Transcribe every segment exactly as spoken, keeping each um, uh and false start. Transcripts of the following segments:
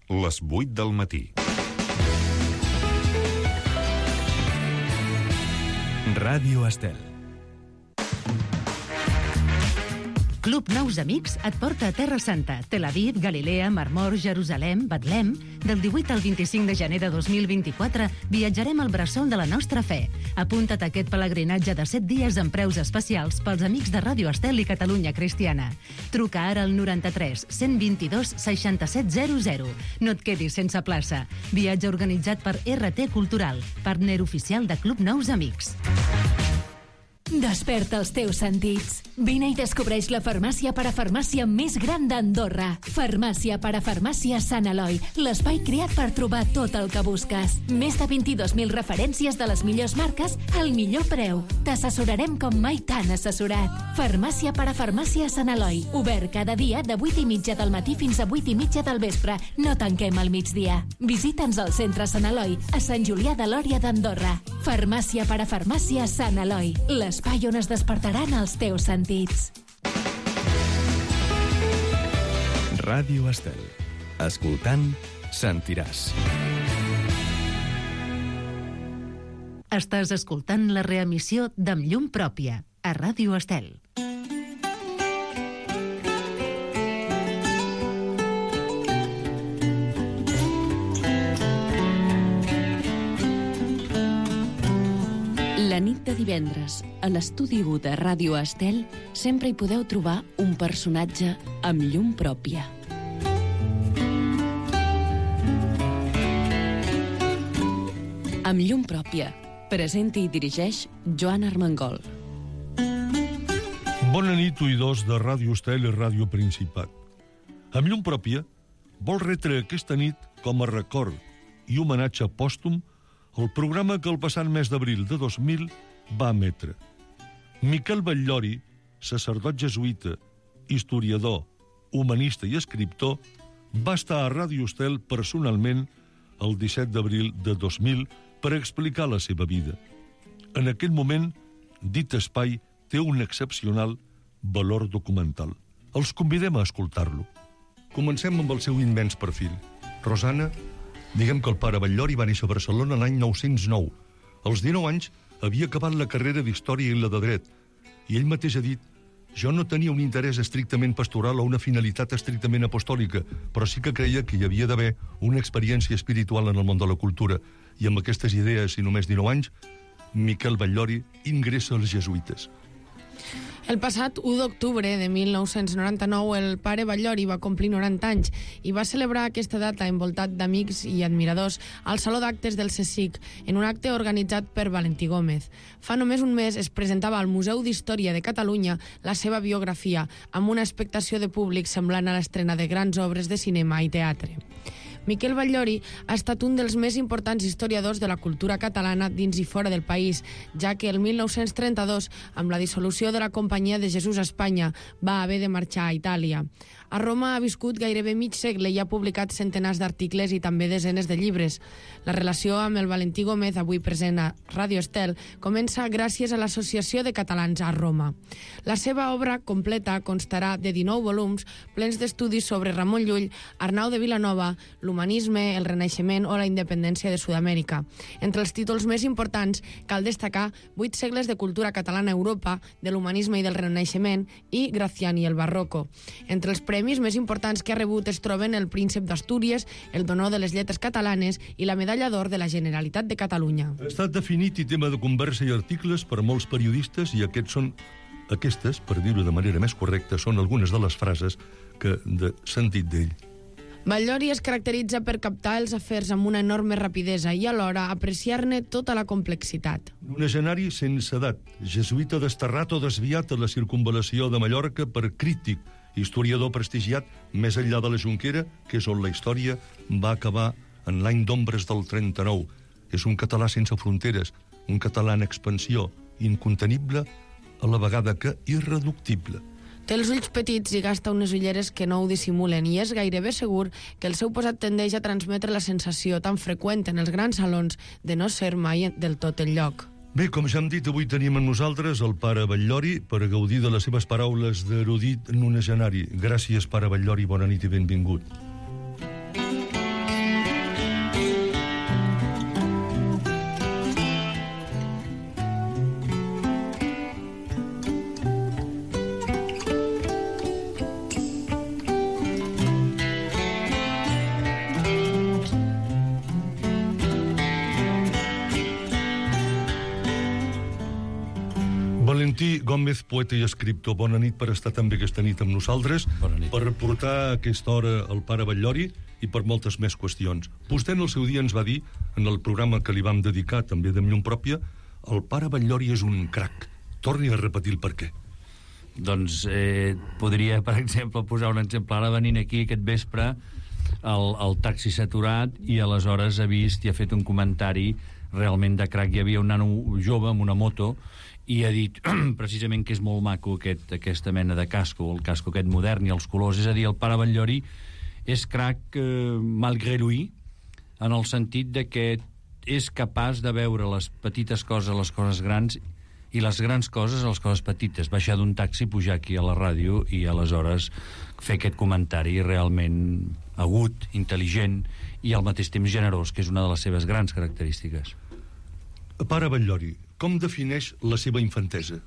les vuit del matí. Ràdio Estel. Club Nous Amics et porta a Terra Santa, Tel Aviv, Galilea, Marmor, Jerusalem, Betlem. Del divuit al vint-i-cinc de gener de dos mil vint-i-quatre viatjarem al bressol de la nostra fe. Apunta't a aquest pelegrinatge de set dies amb preus especials pels amics de Ràdio Estel i Catalunya Cristiana. Truca ara al noranta-tres cent vint-i-dos seixanta-set zero zero. No et quedis sense plaça. Viatge organitzat per R T Cultural, partner oficial de Club Nous Amics. Desperta els teus sentits. Vine i descobreix la farmàcia parafarmàcia més gran d'Andorra. Farmàcia parafarmàcia Sant Eloi, l'espai creat per trobar tot el que busques. Més de vint-i-dos mil referències de les millors marques al millor preu. T'assessorarem com mai t'han assessorat. Farmàcia parafarmàcia Sant Eloi, obert cada dia de vuit i mitja del matí fins a vuit i mitja del vespre. No tanquem al migdia. Visita'ns al centre Sant Eloi, a Sant Julià de Lòria d'Andorra. Farmàcia parafarmàcia Sant Eloi, l'espai on es despertaran els teus sentits. Ràdio Estel. Escoltant, sentiràs. Estàs escoltant la reemissió d'Amb llum pròpia, a Ràdio Estel. La nit de divendres, a l'estudi u de Ràdio Estel, sempre hi podeu trobar un personatge amb llum pròpia. Amb llum pròpia, presenta i dirigeix Joan Armengol. Bona nit, oïdors de Ràdio Estel i Ràdio Principat. Amb llum pròpia, vol retre aquesta nit com a record i homenatge pòstum el programa que el passat mes d'abril de dos mil va emetre. Miquel Batllori, sacerdot jesuïta, historiador, humanista i escriptor, va estar a Ràdio Estel personalment el disset d'abril de dos mil per explicar la seva vida. En aquest moment, dit espai té un excepcional valor documental. Els convidem a escoltar-lo. Comencem amb el seu immens perfil. Rosana, diguem que el pare Batllori va néixer a Barcelona l'any nou-cents nou. Als dinou anys havia acabat la carrera d'Història i la de Dret, i ell mateix ha dit: jo no tenia un interès estrictament pastoral o una finalitat estrictament apostòlica, però sí que creia que hi havia d'haver una experiència espiritual en el món de la cultura, i amb aquestes idees i només dinou anys, Miquel Batllori ingressa als jesuïtes. El passat u d'octubre de mil nou-cents noranta-nou el pare Batllori va complir noranta anys i va celebrar aquesta data envoltat d'amics i admiradors al Saló d'Actes del C S I C en un acte organitzat per Valentí Gómez. Fa només un mes es presentava al Museu d'Història de Catalunya la seva biografia amb una expectació de públic semblant a l'estrena de grans obres de cinema i teatre. Miquel Batllori ha estat un dels més importants historiadors de la cultura catalana dins i fora del país, ja que el mil nou-cents trenta-dos, amb la dissolució de la Companyia de Jesús a Espanya, va haver de marxar a Itàlia. A Roma ha viscut gairebé mig segle i ha publicat centenars d'articles i també desenes de llibres. La relació amb el Valentí Gómez, avui present a Ràdio Estel, comença gràcies a l'Associació de Catalans a Roma. La seva obra completa constarà de dinou volums plens d'estudis sobre Ramon Llull, Arnau de Vilanova, l'humanisme, el Renaixement o la independència de Sud-amèrica. Entre els títols més importants cal destacar vuit segles de cultura catalana a Europa, de l'humanisme i del Renaixement i Gracián i el Barroco. Entre els premis més importants que ha rebut es troben el Príncep d'Astúries, el d'Honor de les Lletres Catalanes i la Medalla d'Or de la Generalitat de Catalunya. Ha estat definit i tema de conversa i articles per molts periodistes i aquests són, aquestes, per dir-ho de manera més correcta, són algunes de les frases que de sentit d'ell. Batllori es caracteritza per captar els afers amb una enorme rapidesa i alhora apreciar-ne tota la complexitat. Un escenari sense edat, jesuïta desterrat o desviat a la circunvalació de Mallorca per crític, historiador prestigiat més enllà de la Jonquera, que és on la història va acabar en l'any d'ombres del trenta-nou. És un català sense fronteres, un català en expansió, incontenible, a la vegada que irreductible. Té els ulls petits i gasta unes ulleres que no ho dissimulen i és gairebé segur que el seu posat tendeix a transmetre la sensació tan freqüent en els grans salons de no ser mai del tot el lloc. Bé, com ja hem dit, avui tenim amb nosaltres el pare Batllori per gaudir de les seves paraules d'erudit nonagenari. Gràcies, pare Batllori, bona nit i benvingut. Agustí Gómez, poeta i escriptor, bona nit per estar també aquesta nit amb nosaltres, per portar a aquesta hora el pare Batllori i per moltes més qüestions. Vostè en el seu dia ens va dir, en el programa que li vam dedicar també de llum pròpia, el pare Batllori és un crac. Torni a repetir el per què. Doncs eh, podria, per exemple, posar un exemple. Ara venint aquí aquest vespre, el, el taxi s'ha aturat i aleshores ha vist i ha fet un comentari realment de crac. Hi havia un nano jove amb una moto i ha dit precisament que és molt maco aquest, aquesta mena de casco, el casco aquest modern i els colors. És a dir, el pare Batllori és crac eh, malgré lui, en el sentit de que és capaç de veure les petites coses, les coses grans, i les grans coses, les coses petites. Baixar d'un taxi, pujar aquí a la ràdio i aleshores fer aquest comentari realment agut, intel·ligent i al mateix temps generós, que és una de les seves grans característiques. Pare Batllori, com defineix la seva infantesa?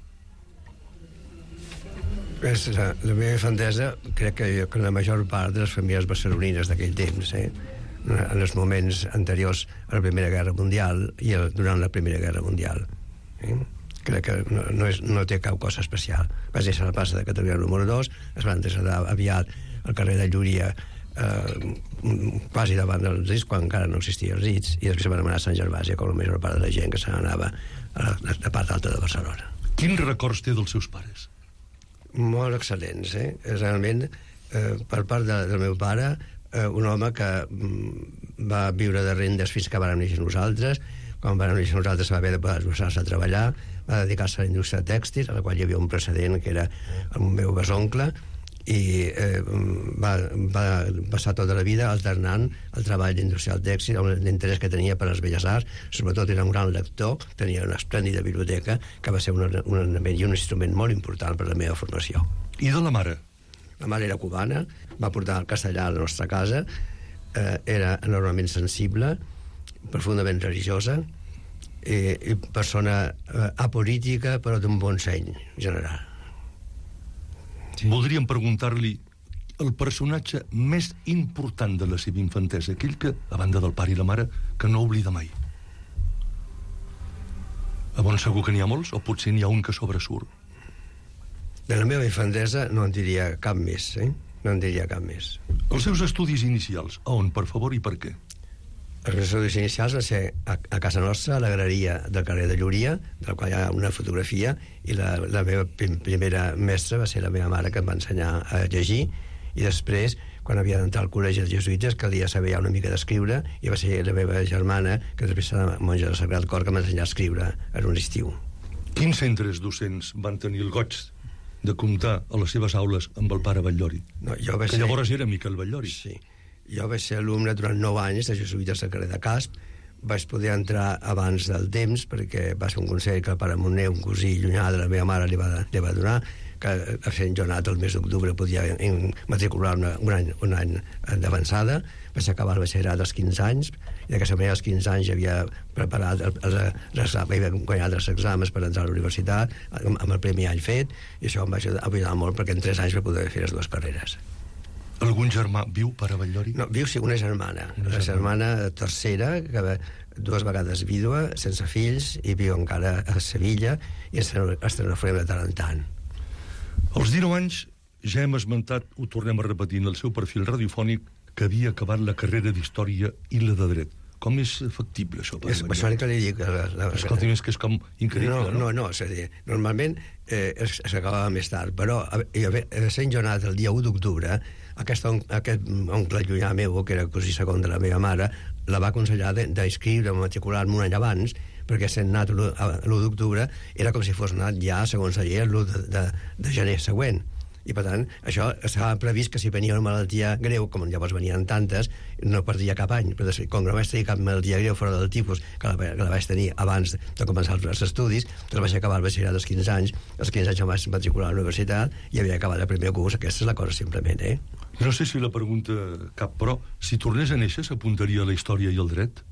És la, la meva infantesa, crec que, que la major part de les famílies barcelonines d'aquell temps, eh? En els moments anteriors a la Primera Guerra Mundial i el, durant la Primera Guerra Mundial. Eh? Crec que no, no, és, no té cap cosa especial. Vaig néixer a la plaça de Catalunya número dos, es van traslladar aviat al carrer de Llúria, eh, quasi davant dels Rits, quan encara no existia els Rits, i després van anar a Sant Gervasi, com la major part de la gent que se n'anava a la, a la part alta de Barcelona. Quins records té dels seus pares? Molt excel·lents, eh? Realment, eh, per part de, del meu pare, eh, un home que mm, va viure de rendes fins que vàrem néixer nosaltres. Quan vàrem néixer nosaltres va haver de posar-se a treballar, va dedicar-se a la indústria tèxtil, a la qual hi havia un precedent que era el meu besoncle, i eh, va, va passar tota la vida alternant el treball industrial tèxtil amb l'interès que tenia per les belles arts. Sobretot era un gran lector, tenia una esplèndida biblioteca que va ser un, un element i un instrument molt important per a la meva formació. I de la mare? La mare era cubana, va portar el castellà a la nostra casa, eh, era enormement sensible, profundament religiosa, i, i persona eh, apolítica però d'un bon seny general. Sí. Voldríem preguntar-li el personatge més important de la seva infantesa, aquell que, a banda del pare i la mare, que no oblida mai. A bon segur que n'hi ha molts, o potser n'hi ha un que sobresurt. De la meva infantesa no en diria cap més, eh? No en diria cap més. Els seus estudis inicials, a on, per favor, i per què? Els meus estudis inicials va ser a, a casa nostra, a la galeria del carrer de Llúria, del qual hi ha una fotografia, i la, la meva prim, primera mestra va ser la meva mare, que em va ensenyar a llegir, i després, quan havia d'entrar al col·legi dels jesuïtes, calia saber ja una mica d'escriure, i va ser la meva germana, que després serà monja del Sagrat Cor, que m'ha ensenyat a escriure en un estiu. Quins centres docents van tenir el goig de comptar a les seves aules amb el pare Batllori? No, jo vaig que ser... llavors era Miquel Batllori. Sí. Jo vaig ser alumne durant nou anys de jesuïtes del carrer de Casp. Vaig poder entrar abans del temps perquè va ser un consell que el pare Montner, un cosí llunyà de la meva mare, li va, li va donar, que sent jo nat el mes d'octubre podia matricular-me un any, un any d'avançada. Vaig acabar el batxillerat als quinze anys, i d'aquesta manera als quinze anys ja havia preparat el, el, el, havia guanyat els exàmens per entrar a la universitat amb el primer any fet, i això em va ajudar molt perquè en tres anys vaig poder fer les dues carreres. Algun germà viu, pare Batllori? No, viu sí, una germana. Una, una germana tercera, que va, dues vegades vídua, sense fills, i viu encara a Sevilla, i ens telefonem de tant en tant. Als dinou anys ja hem esmentat, ho tornem a repetir, en el seu perfil radiofònic, que havia acabat la carrera d'Història i la de Dret. Com és factible, això, pare Batllori? És això que li dic. La, la, Escolti, és que és com increïble, no? No, no, no, és a dir, normalment eh, s'acabava més tard, però sent jo nat el dia u d'octubre, aquest, on, aquest oncle llunyà meu, que era cosí segon de la meva mare, la va aconsellar d'inscriure, matricular-me un any abans, perquè sent nat l'u d'octubre era com si fos nat ja, segons la llei, l'u de, de, de gener següent. I, per tant, això estava previst que si venia una malaltia greu, com llavors venien tantes, no perdia cap any. Però com no vaig tenir cap malaltia greu fora del tipus, que la, que la vaig tenir abans de començar els estudis, doncs vaig acabar el batxillerat als quinze anys. Als quinze anys em vaig matricular a la universitat i havia acabat el primer curs. Aquesta és la cosa, simplement, eh? No sé si la pregunta cap, però si tornés a néixer s'apuntaria a la història i al dret?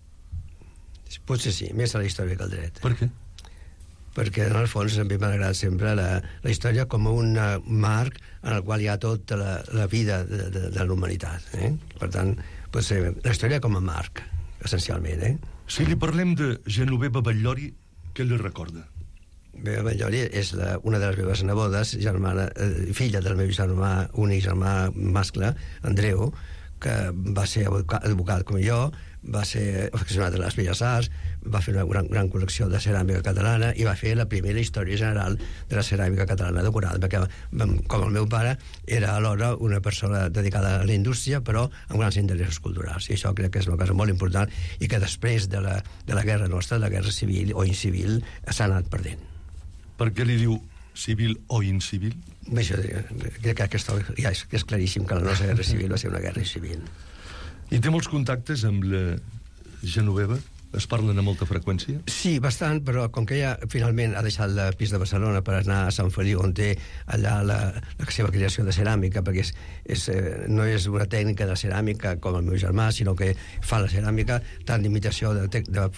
Potser sí, més a la història que al dret. Per què? Perquè en el fons a mi m'ha agradat sempre la, la història com un marc en el qual hi ha tota la, la vida de, de, de la humanitat. Eh? Per tant, pot ser la història com a marc, essencialment. Eh? Si li parlem de Genoveva Batllori, què li recorda? Bé, Batllori és la, una de les meves nebodes, germana, eh, filla del meu germà, únic germà mascle, Andreu, que va ser advocat com jo, va ser aficionat a les Belles Arts, va fer una gran, gran col·lecció de ceràmica catalana i va fer la primera història general de la ceràmica catalana decorada, perquè, com el meu pare, era alhora una persona dedicada a la indústria, però amb grans interessos culturals. I això crec que és una cosa molt important i que després de la, de la guerra nostra, la guerra civil o incivil, s'ha anat perdent. Per què li diu civil o incivil? Això, crec que aquesta, ja és, és claríssim que la nostra guerra civil va ser una guerra civil. I té molts contactes amb la Genoveva? Es parlen amb molta freqüència? Sí, bastant, però com que ella finalment ha deixat el pis de Barcelona per anar a Sant Feliu, on té allà la, la seva creació de ceràmica, perquè és, és, no és una tècnica de ceràmica com el meu germà, sinó que fa la ceràmica tant d'imitació de, de, de,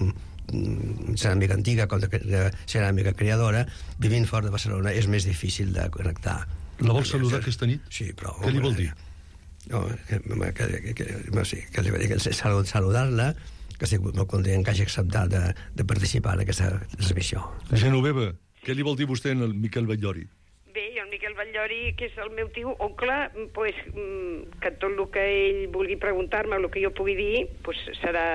de ceràmica antiga com de, de ceràmica creadora. Vivint fora de Barcelona és més difícil de connectar. La vol saludar aquesta nit? Sí, però... Què li vol dir? No, que, que, que, que, no, sí, que li va dir que salud, saludar-la, que estic molt content que hagi acceptat de, de participar en aquesta transmissió. Genoveva, què li vol dir vostè al Miquel Batllori? Bé, jo el Miquel Batllori, que és el meu tio oncle, pues, que tot el que ell vulgui preguntar-me, el que jo pugui dir, pues, serà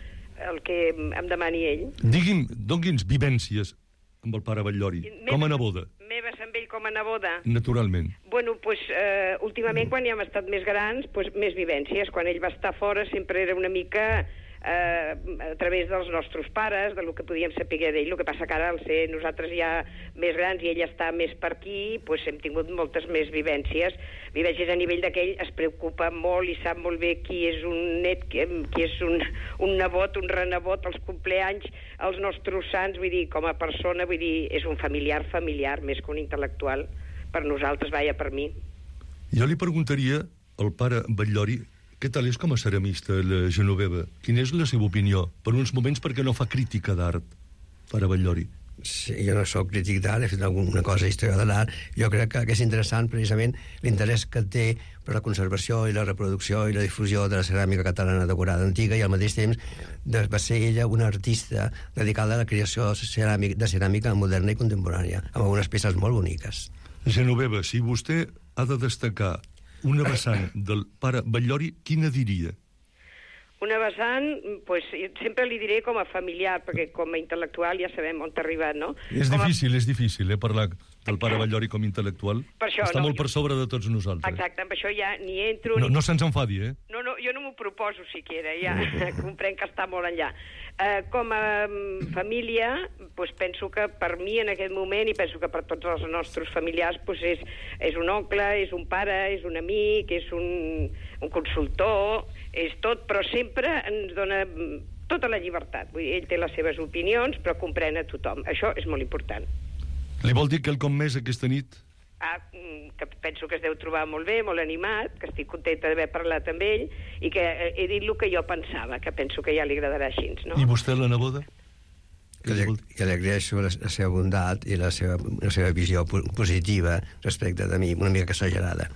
el que em demani ell. Digui'm, doni'ns vivències amb el pare Batllori, meves, com a neboda. Meves amb ell com a neboda? Naturalment. Bueno, pues, eh, últimament, quan ja hem estat més grans, pues, més vivències. Quan ell va estar fora sempre era una mica... Eh, a través dels nostres pares, del que podíem saber d'ell. El que passa que ara, al ser nosaltres ja més grans i ell està més per aquí, pues hem tingut moltes més vivències. Vivències a nivell d'aquell es preocupa molt i sap molt bé qui és un net, qui, qui és un, un nebot, un renebot, els compleanys, els nostres sants, vull dir, com a persona, vull dir, és un familiar familiar, més que un intel·lectual. Per nosaltres, vaja, per mi. Jo li preguntaria al pare Batllori què tal és com a ceramista, la Genoveva? Quina és la seva opinió? Per uns moments, perquè no fa crítica d'art, pare Batllori? Sí, jo no soc crític d'art, he fet alguna cosa d'història de l'art. Jo crec que, que és interessant, precisament, l'interès que té per la conservació i la reproducció i la difusió de la ceràmica catalana decorada antiga, i al mateix temps de, va ser ella una artista dedicada a la creació ceràmica, de ceràmica moderna i contemporània, amb algunes peces molt boniques. Genoveva, si vostè ha de destacar una vessant del pare Batllori, quina diria? Una vessant, pues, sempre li diré com a familiar, perquè com a intel·lectual ja sabem on t'ha arribat, no? És com difícil, a... és difícil, eh, parlar del pare Batllori com a intel·lectual. Per això, Està no, molt jo... per sobre de tots nosaltres. Exacte, amb això ja ni entro... No, ni... no se'ns enfadi, eh? No, no, jo no m'ho proposo, siquiera, ja comprenc que està molt enllà. Uh, com a um, família, pues, penso que per mi en aquest moment, i penso que per tots els nostres familiars, pues, és, és un oncle, és un pare, és un amic, és un, un consultor, és tot, però sempre ens dona tota la llibertat. Vull dir, ell té les seves opinions, però comprèn a tothom. Això és molt important. Li vol dir quelcom més aquesta nit? Ah, que penso que es deu trobar molt bé, molt animat, que estic contenta d'haver parlat amb ell i que he dit el que jo pensava, que penso que ja li agradarà així, no? I vostè, la neboda? Que li, que li agraeixo la, la seva bondat i la seva, la seva visió positiva respecte de mi, una mica exagerada.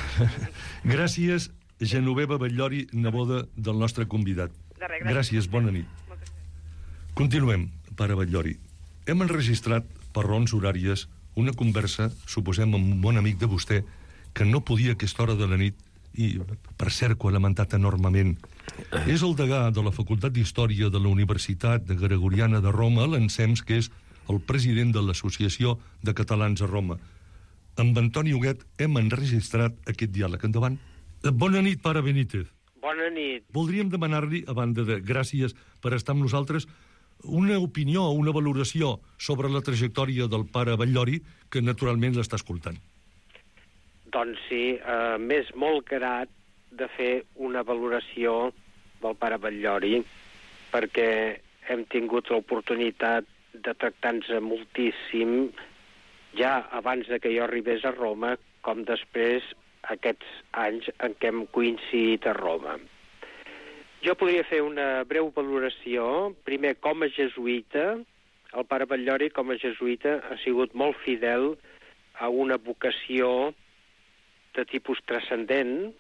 Gràcies, Genoveva Batllori, neboda del nostre convidat. De res, gràcies. Gràcies, bona nit. Continuem, pare Batllori. Hem enregistrat, per raons horàries, una conversa, suposem, amb un bon amic de vostè, que no podia a aquesta hora de la nit, i, per cert, que ho ha lamentat enormement. És el degà de la Facultat d'Història de la Universitat de Gregoriana de Roma, l'Ensems, que és el president de l'Associació de Catalans a Roma. Amb Antoni Huguet hem enregistrat aquest diàleg. Endavant. Bona nit, pare Benítez. Bona nit. Voldríem demanar-li, a banda de gràcies per estar amb nosaltres, una opinió, una valoració sobre la trajectòria del pare Batllori, que naturalment l'està escoltant. Doncs sí, eh, m'és molt grat de fer una valoració del pare Batllori, perquè hem tingut l'oportunitat de tractar-nos moltíssim ja abans de que jo arribés a Roma, com després aquests anys en què hem coincidit a Roma. Jo podria fer una breu valoració. Primer, com a jesuïta, el pare Batllori, com a jesuïta, ha sigut molt fidel a una vocació de tipus transcendent,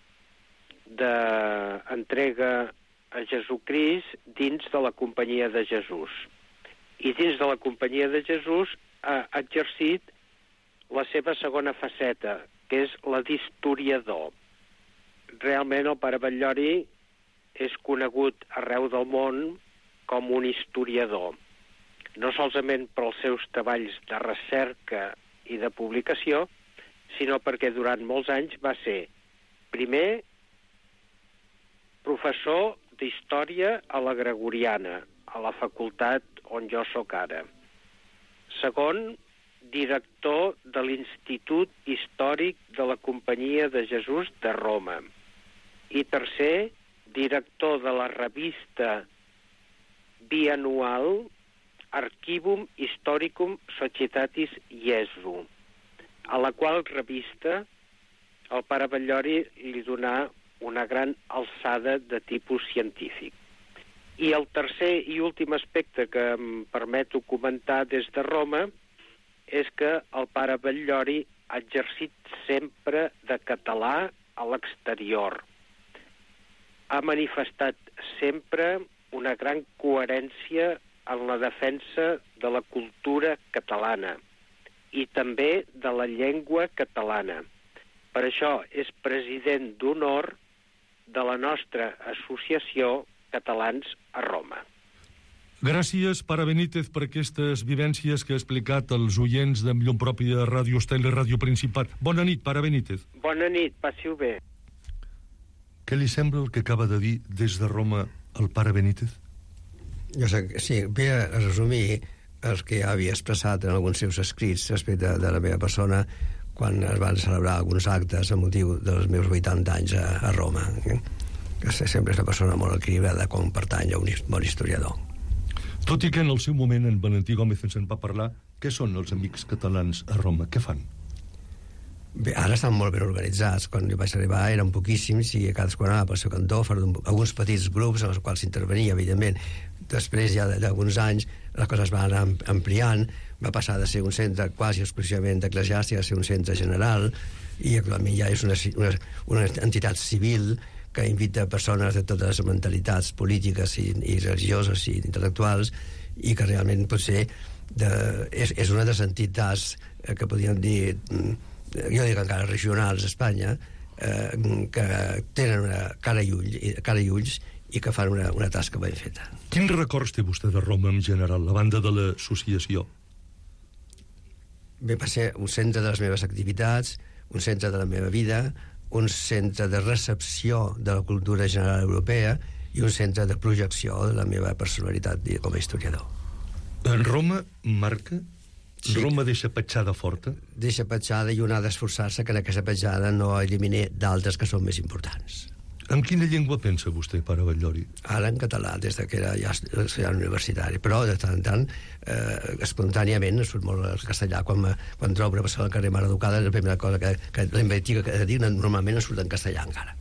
d'entrega a Jesucrist dins de la companyia de Jesús. I dins de la companyia de Jesús ha exercit la seva segona faceta, que és la d'historiador. Realment el pare Batllori és conegut arreu del món com un historiador, no solament pels seus treballs de recerca i de publicació, sinó perquè durant molts anys va ser, primer, professor d'història a la Gregoriana, a la facultat on jo sóc ara. Segon, director de l'Institut Històric de la Companyia de Jesús de Roma. I tercer, director de la revista bianual Archivum Historicum Societatis Iesu, a la qual revista el pare Batllori li donà una gran alçada de tipus científic. I el tercer i últim aspecte que em permeto comentar des de Roma és que el pare Batllori ha exercit sempre de català a l'exterior. Ha manifestat sempre una gran coherència en la defensa de la cultura catalana i també de la llengua catalana. Per això és president d'honor de la nostra associació Catalans a Roma. Gràcies, pare Benítez, per aquestes vivències que ha explicat als oients de Millor Propi de Ràdio Estel i Ràdio Principat. Bona nit, pare Benítez. Bona nit, passi-ho bé. Què li sembla el que acaba de dir des de Roma el pare Benítez? Jo sé, sí, ve a resumir el que ja havia expressat en alguns seus escrits respecte de la meva persona quan es van celebrar alguns actes a motiu dels meus vuitanta anys a, a Roma. Eh? Que sempre és una persona molt equilibrada com pertany a un bon historiador. Tot i que en el seu moment en Valentí Gómez ens en va parlar, què són els amics catalans a Roma? Què fan? Bé, ara estan molt ben organitzats. Quan jo vaig arribar eren poquíssims i cadascú anava pel seu cantó, alguns petits grups en els quals s'intervenia, evidentment. Després, ja d'alguns anys, les coses van anar ampliant, va passar de ser un centre quasi exclusivament eclesiàstic a ser un centre general, i actualment ja és una, una, una entitat civil que invita persones de totes les mentalitats polítiques i, i religioses i intel·lectuals, i que realment potser de, és, és una de les entitats que podríem dir, jo dic encara regionals a Espanya, eh, que tenen una cara i, ull, cara i ulls i que fan una, una tasca ben feta. Quins records té vostè de Roma en general, a banda de l'associació? Bé, va ser un centre de les meves activitats, un centre de la meva vida, un centre de recepció de la cultura general europea i un centre de projecció de la meva personalitat com a historiador. En Roma marca? Sí. Roma deixa petjada forta? Deixa petjada i un ha d'esforçar-se que en aquesta petjada no elimini d'altres que són més importants. En quina llengua pensa vostè, pare Batllori? Ara en català, des que era ja estudiant universitari, però de tant en tant, eh, espontàniament, surt molt el castellà. Quan, quan trobo una persona al carrer mal educada, la primera cosa que, que la investiga que dic, normalment surt en castellà encara.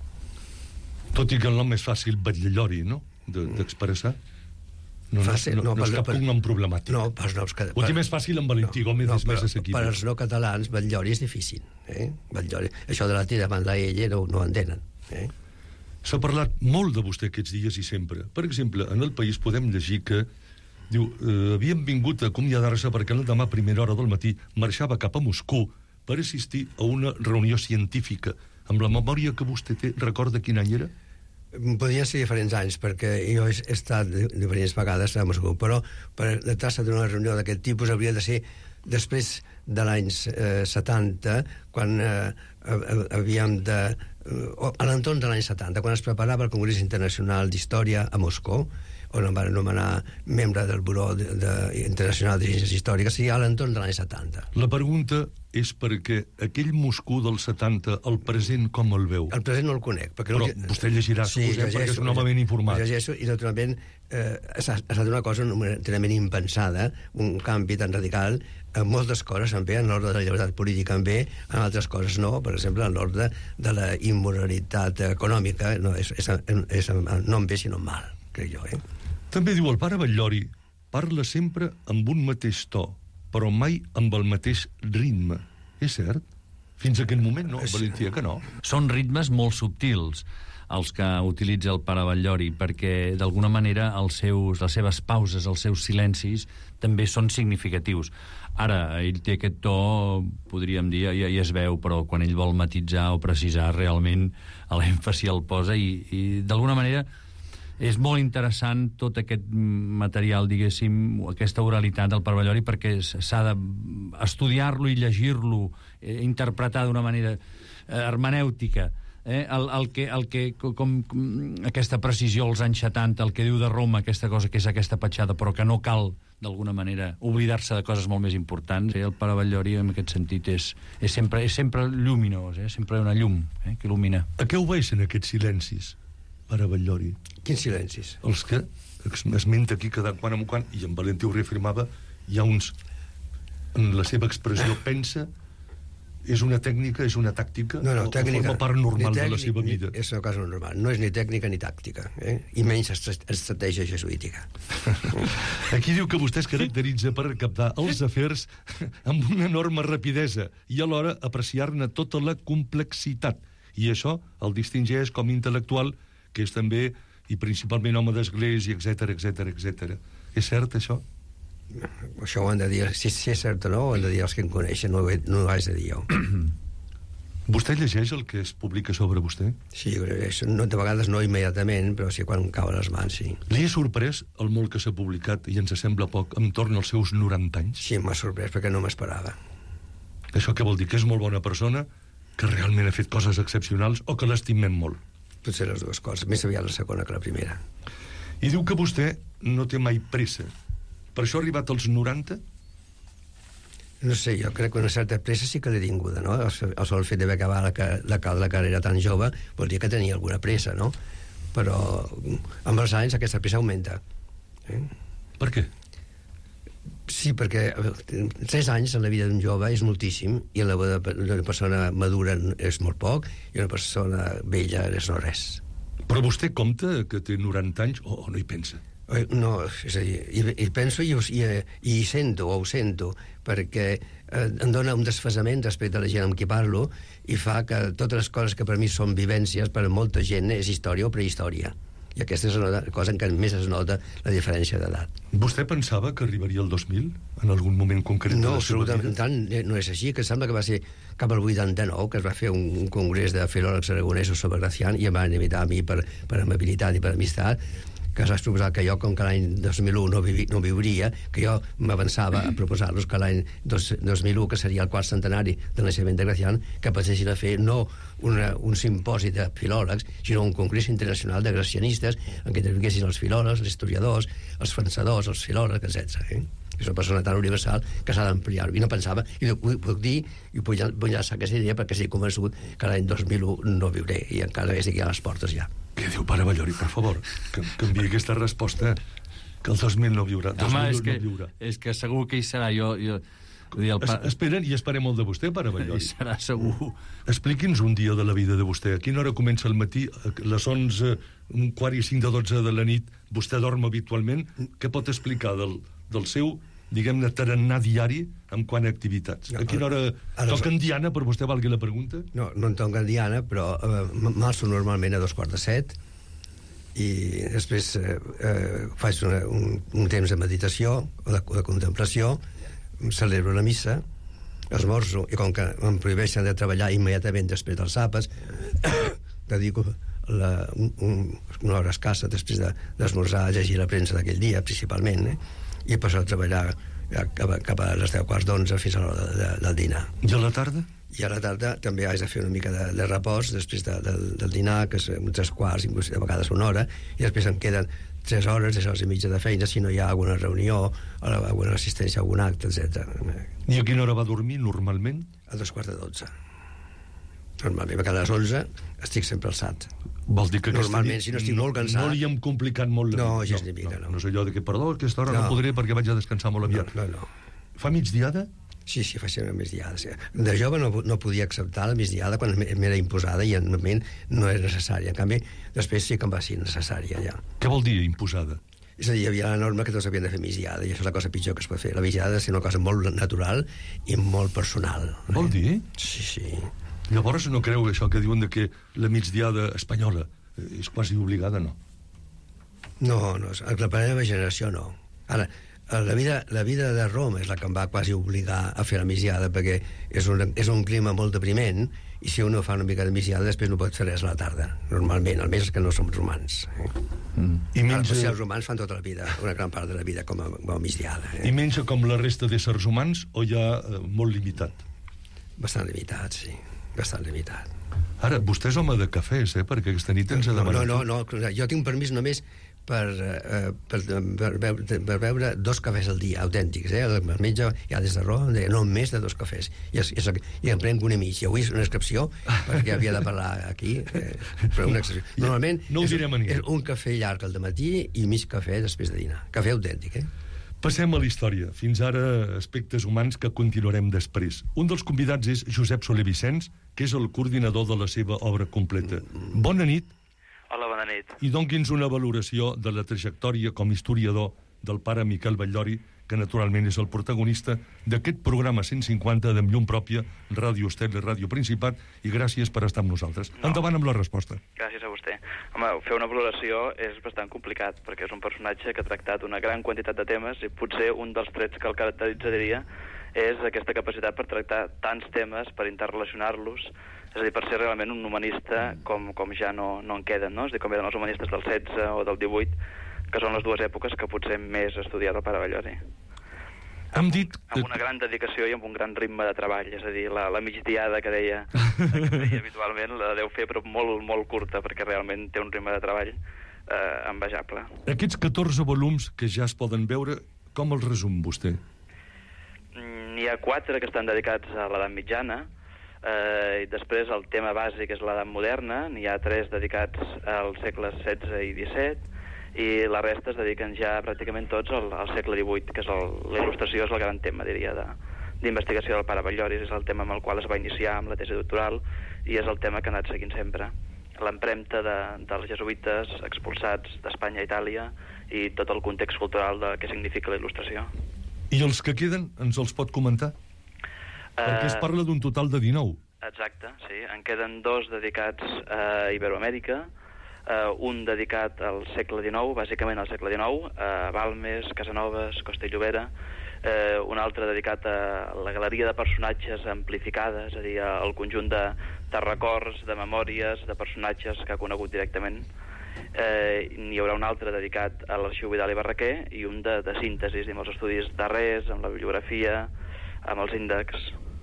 Tot i que el nom és fàcil, Batllori, no?, d'expressar. No, fàcil, no, no, no, no és per, cap per, nom problemàtic. No, per noms que... Ho té més fàcil amb Valentí no, Gómez, no, és més assequible. Per als no catalans, Batllori és difícil. Eh? Batllori. Això de la tira davant la ella no, no entenen. Eh? S'ha parlat molt de vostè aquests dies i sempre. Per exemple, en El País podem llegir que diu, eh, havien vingut a acomiadar-se perquè el demà a primera hora del matí marxava cap a Moscou per assistir a una reunió científica. Amb la memòria que vostè té, recorda quin any era? Podrien ser diferents anys, perquè jo he estat diferents vegades a Moscou, però per tractar d'una reunió d'aquest tipus hauria de ser després de l'any eh, setanta, quan eh, havíem de... Eh, a l'entorn de l'any setanta, quan es preparava el Congrés Internacional d'Història a Moscou, on em van anomenar membre del Buró de, de, Internacional de Ciències Històriques, i a l'entorn de l'any setanta. La pregunta és perquè aquell Moscou del setanta, el present com el veu? El present no el conec. Però no, vostè llegirà, sí, suposem, perquè és un home ben informat. Llegeixo, i naturalment eh, ha estat una cosa enterament impensada, un canvi tan radical. En moltes coses en bé, en l'ordre de la llibertat política en bé, en altres coses no, per exemple, en l'ordre de la immoralitat econòmica, no, és, és, és, no en bé sinó en mal, crec jo. Eh? També diu el pare Batllori, parla sempre amb un mateix to, però mai amb el mateix ritme. És cert? Fins a aquest moment no, Valentia, que no. Són ritmes molt subtils. els que utilitza el pare Batllori, perquè d'alguna manera els seus, les seves pauses, els seus silencis també són significatius. Ara, ell té aquest to, podríem dir, ja, ja es veu, però quan ell vol matitzar o precisar, realment l'èmfasi el posa i, i d'alguna manera és molt interessant tot aquest material, diguéssim, aquesta oralitat del pare Batllori, perquè s'ha d'estudiar-lo i llegir-lo, eh, interpretar d'una manera eh, hermenèutica. Eh? El, el que, el que com, com aquesta precisió als anys setanta, el que diu de Roma, aquesta cosa que és aquesta petjada, però que no cal, d'alguna manera, oblidar-se de coses molt més importants. Eh? El pare Batllori, en aquest sentit, és, és, sempre, és sempre lluminós, eh? Sempre una llum eh? que il·lumina. A què obeixen aquests silencis, pare Batllori? Quins silencis? Els que esmenta aquí cada quan en quan, i en Valentí ho reafirmava, hi ha uns... En la seva expressió pensa, és una tècnica, és una tàctica, no, no, o, tècnica, o forma part normal tècnic, de la seva vida? És una cosa normal. No és ni tècnica ni tàctica, eh? I menys estratègia jesuítica. Aquí diu que vostè es caracteritza per captar els afers amb una enorme rapidesa i alhora apreciar-ne tota la complexitat. I això el distingeix com intel·lectual, que és també i principalment home d'església, etcètera, etcètera, etcètera. És cert, això? Això ho han de dir, si, si és cert o no, ho han de dir els que em coneixen, no, no ho haig de dir jo. Vostè llegeix el que es publica sobre vostè? Sí, no, de vegades no immediatament, però sí quan em cauen les mans, sí. Li ha sorprès el molt que s'ha publicat, i ens sembla poc, entorn als seus noranta anys? Sí, m'ha sorprès, perquè no m'esperava. Això què vol dir? Que és molt bona persona, que realment ha fet coses excepcionals, o que l'estimem molt? Potser les dues coses, més aviat la segona que la primera. I diu que vostè no té mai pressa. Per això ha arribat als noranta? No sé, jo crec que una certa pressa sí que l'he tinguda, no? El, el sol fet d'haver acabat la, la, la carrera tan jove vol dir que tenia alguna pressa, no? Però amb els anys aquesta pressa augmenta. Eh? Per què? Sí, perquè tres anys en la vida d'un jove és moltíssim i en la vida d'una persona madura és molt poc i una persona vella és no res. Però vostè compta que té noranta anys o, o no hi pensa? No, és a dir, hi, hi penso i, i, i hi sento, o ho sento, perquè eh, em dona un desfasament respecte a la gent amb qui parlo i fa que totes les coses que per mi són vivències, per a molta gent és història o prehistòria. I aquesta és la cosa en què més es nota la diferència d'edat. Vostè pensava que arribaria el dos mil, en algun moment concret de no, la seva vida? No, absolutament no és així, que sembla que va ser cap al vuitanta-nou, que es va fer un, un congrés de filòlegs aragonesos sobre Gracián i em van invitar a mi per, per amabilitat i per amistat, que es va proposar que jo, com que l'any dos mil u no, vivi, no viuria, que jo m'avançava a proposar-los que l'any dos mil u, que seria el quart centenari del naixement de Gracián, que passessin a fer no una, un simposi de filòlegs, sinó un congrés internacional de gracianistes en què intervinguessin els filòlegs, els historiadors, els pensadors, els filòlegs, etcètera. Eh? És una persona tan universal que s'ha d'ampliar. I no pensava, i ho puc dir, i vull llançar aquesta idea perquè estic convençut que l'any dos mil u no viuré, i encara estic a les portes ja. Què diu, pare Batllori, per favor, que canviï aquesta resposta, que el dos mil no viurà. Home, és que, no viurà. És que segur que hi serà. Jo, jo, dir, el pa... es, esperen i esperem molt de vostè, pare Batllori. Hi serà segur. Expliqui'ns un dia de la vida de vostè. A quina hora comença el matí? A les onze, un quart i cinc de dotze de la nit, vostè dorm habitualment? Què pot explicar del, del seu, diguem-ne, tarannà diari en quant a activitats? No, a quina hora ara, toquen diana, per vostè valgui la pregunta? No, no en toquen diana, però eh, m'alço normalment a dos quarts de set i després eh, eh, faig una, un, un temps de meditació o de, de contemplació, celebro la missa, esmorzo, i com que em prohibeixen de treballar immediatament després dels àpats, dedico la, un, un, una hora escassa després d'esmorzar de, a llegir la premsa d'aquell dia, principalment, eh? I passo a treballar cap a, cap a les deu quarts d'onze fins a l'hora de, de, del dinar. I a la tarda? I a la tarda també haig de fer una mica de, de repòs després de, de, del dinar, que és tres quarts, inclús a vegades una hora, i després em queden tres hores, tres hores i mitja de feina, si no hi ha alguna reunió, alguna assistència a algun acte, etcètera. I a quina hora va dormir, normalment? A dos quarts de dotze. Normalment, perquè a les onze estic sempre alçat. Vol dir que normalment, si no estic molt cansat... No li hem complicat molt la no, vida. No, ni mica, no. No, no és allò de que, perdó, aquesta hora no, no podré perquè vaig a descansar molt aviat. No, no, no. Fa migdiada? Sí, sí, faig una migdiada. Sí. De jove no, no podia acceptar la migdiada quan m'era imposada i en moment no era necessària. En canvi, després sí que em va ser necessària, ja. Què vol dir, imposada? És a dir, hi havia la norma que tots havien de fer migdiada, i això és la cosa pitjor que es pot fer. La migdiada ha de ser una cosa molt natural i molt personal. Vol dir? Sí, sí. Llavors no creu això que diuen de que la migdiada espanyola és quasi obligada, no? No, no, la meva generació no. Ara, la vida, la vida de Roma és la que em va quasi obligar a fer la migdiada, perquè és un, és un clima molt depriment, i si uno fa una mica de migdiada després no pot fer res a la tarda, normalment, almenys que no som romans. Eh? Mm. I menja... Ara, els romans fan tota la vida, una gran part de la vida com a, com a migdiada. Eh? I menja com la resta d'éssers humans o ja eh, molt limitat? Bastant limitat, sí, bastant limitat. Ara, vostè és home de cafès, eh? Perquè aquesta nit ens ha demanat... No, no, no, jo tinc permís només per, uh, per, per, veure, per veure dos cafès al dia, autèntics, eh? El menja ja des de Roma, no més de dos cafès. I, és, és, i em prenc un i mig. I avui és una excepció, perquè havia de parlar aquí, eh, però una excepció. Normalment no és, és un cafè llarg al dematí i mig cafè després de dinar. Cafè autèntic, eh? Passem a la història. Fins ara, aspectes humans que continuarem després. Un dels convidats és Josep Soler Vicenç, que és el coordinador de la seva obra completa. Bona nit. Hola, bona nit. I donqui'ns una valoració de la trajectòria com a historiador del pare Miquel Batllori, que naturalment és el protagonista d'aquest programa cent cinquanta de Llum Pròpia, Ràdio Estel i Ràdio Principat, i gràcies per estar amb nosaltres. No. Endavant amb la resposta. Gràcies a vostè. Home, fer una valoració és bastant complicat, perquè és un personatge que ha tractat una gran quantitat de temes, i potser un dels trets que el caracteritzaria és aquesta capacitat per tractar tants temes, per interrelacionar-los, és a dir, per ser realment un humanista com, com ja no, no en queden, no? És a dir, com eren els humanistes del setze o del divuit, que són les dues èpoques que potser més ha estudiat el pare Batllori. Hem dit que... Amb una gran dedicació i amb un gran ritme de treball, és a dir, la, la migdiada que deia, que deia habitualment, la deu fer però molt, molt curta, perquè realment té un ritme de treball eh, envejable. Aquests catorze volums que ja es poden veure, com els resum vostè? N'hi ha quatre que estan dedicats a l'edat mitjana, eh, i després el tema bàsic és l'edat moderna, n'hi ha tres dedicats als segles setze i disset, i la resta es dediquen ja pràcticament tots al, al segle divuit, que és el, la il·lustració és el gran tema, diria, d'investigació de, del pare Batllori, és el tema amb el qual es va iniciar amb la tesi doctoral, i és el tema que ha anat seguint sempre. L'empremta de, dels jesuïtes expulsats d'Espanya a Itàlia i tot el context cultural de què significa la il·lustració. I els que queden ens els pot comentar? Uh, Perquè es parla d'un total de dinou. Exacte, sí. En queden dos dedicats a Iberoamèrica, uh, un dedicat al segle dinou, bàsicament al segle dinou, a Balmes, Casanovas, Costa i Llobera, uh, un altre dedicat a la galeria de personatges amplificada, és a dir, al conjunt de, de records, de memòries, de personatges que ha conegut directament. Eh, n'hi haurà un altre dedicat a l'Arxiu Vidal i Barraquer i un de, de síntesis, amb els estudis darrers, amb la bibliografia, amb els índexs.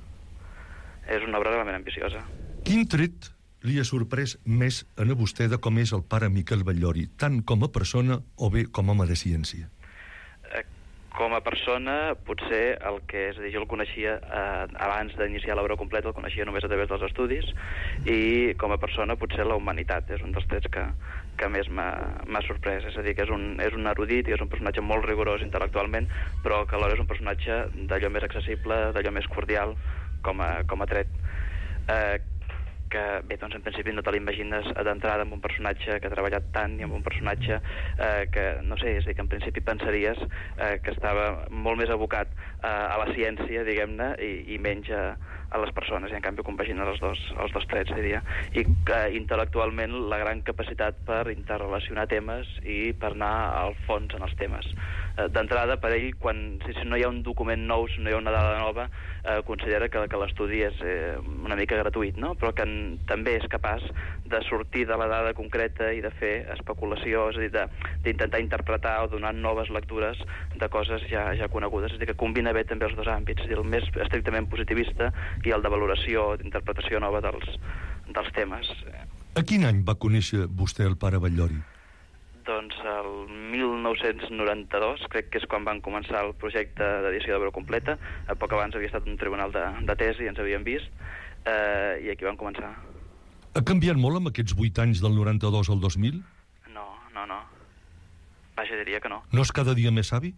És una obra realment ambiciosa. Quin tret li ha sorprès més a vostè de com és el pare Miquel Batllori, tant com a persona o bé com a home de ciència? Eh, com a persona, potser el que, és a dir, jo el coneixia eh, abans d'iniciar l'obra completa, el coneixia només a través dels estudis, i com a persona potser la humanitat és un dels trets que, que més m'ha sorprès. És a dir, que és un, és un erudit i és un personatge molt rigorós intel·lectualment, però que alhora és un personatge d'allò més accessible, d'allò més cordial com a, com a tret. Eh, que, bé, doncs en principi no te l'imagines d'entrada amb un personatge que ha treballat tant i amb un personatge eh, que, no sé, és a dir, que en principi pensaries eh, que estava molt més abocat eh, a la ciència, diguem-ne, i, i menys a, a les persones, i en canvi compagina els dos, els dos trets, diria. I que intel·lectualment la gran capacitat per interrelacionar temes i per anar al fons en els temes. Eh, D'entrada, per ell, quan, si, si no hi ha un document nou, si no hi ha una dada nova, eh, considera que, que l'estudi és eh, una mica gratuït, no? Però que en, també és capaç de sortir de la dada concreta i de fer especulació, és a dir, d'intentar interpretar o donar noves lectures de coses ja, ja conegudes. És a dir, que combina bé també els dos àmbits, és a dir, el més estrictament positivista i el de valoració, d'interpretació nova dels, dels temes. A quin any va conèixer vostè el pare Batllori? Doncs el mil nou-cents noranta-dos, crec que és quan van començar el projecte d'edició d'obra completa. A poc abans havia estat un tribunal de, de tesi, ens havíem vist, eh, i aquí van començar. Ha canviat molt amb aquests vuit anys del noranta-dos al dos mil? No, no, no. Vaja, diria que no. No és cada dia més savi?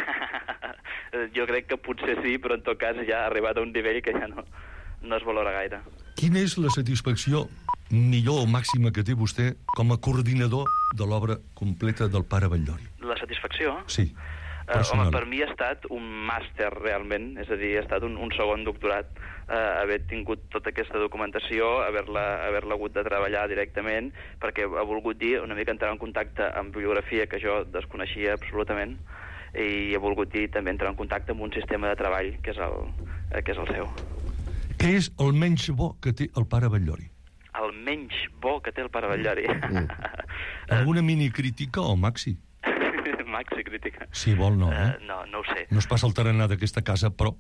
Jo crec que potser sí, però en tot cas ja ha arribat a un nivell que ja no, no es valora gaire. Quina és la satisfacció millor o màxima que té vostè com a coordinador de l'obra completa del pare Batllori? La satisfacció? Sí. Uh, home, per mi ha estat un màster, realment, és a dir, ha estat un, un segon doctorat, uh, haver tingut tota aquesta documentació, haver-la haver-la hagut de treballar directament, perquè ha volgut dir una mica entrar en contacte amb bibliografia que jo desconeixia absolutament, i ha volgut dir també entrar en contacte amb un sistema de treball que és el, eh, que és el seu. Què és el menys bo que té el pare Batllori? El menys bo que té el pare Batllori? Mm. Alguna minicrítica o maxi? Maxi crítica. Si vol, no, eh? Uh, no, no ho sé. No es passa el tarannà d'aquesta casa, però...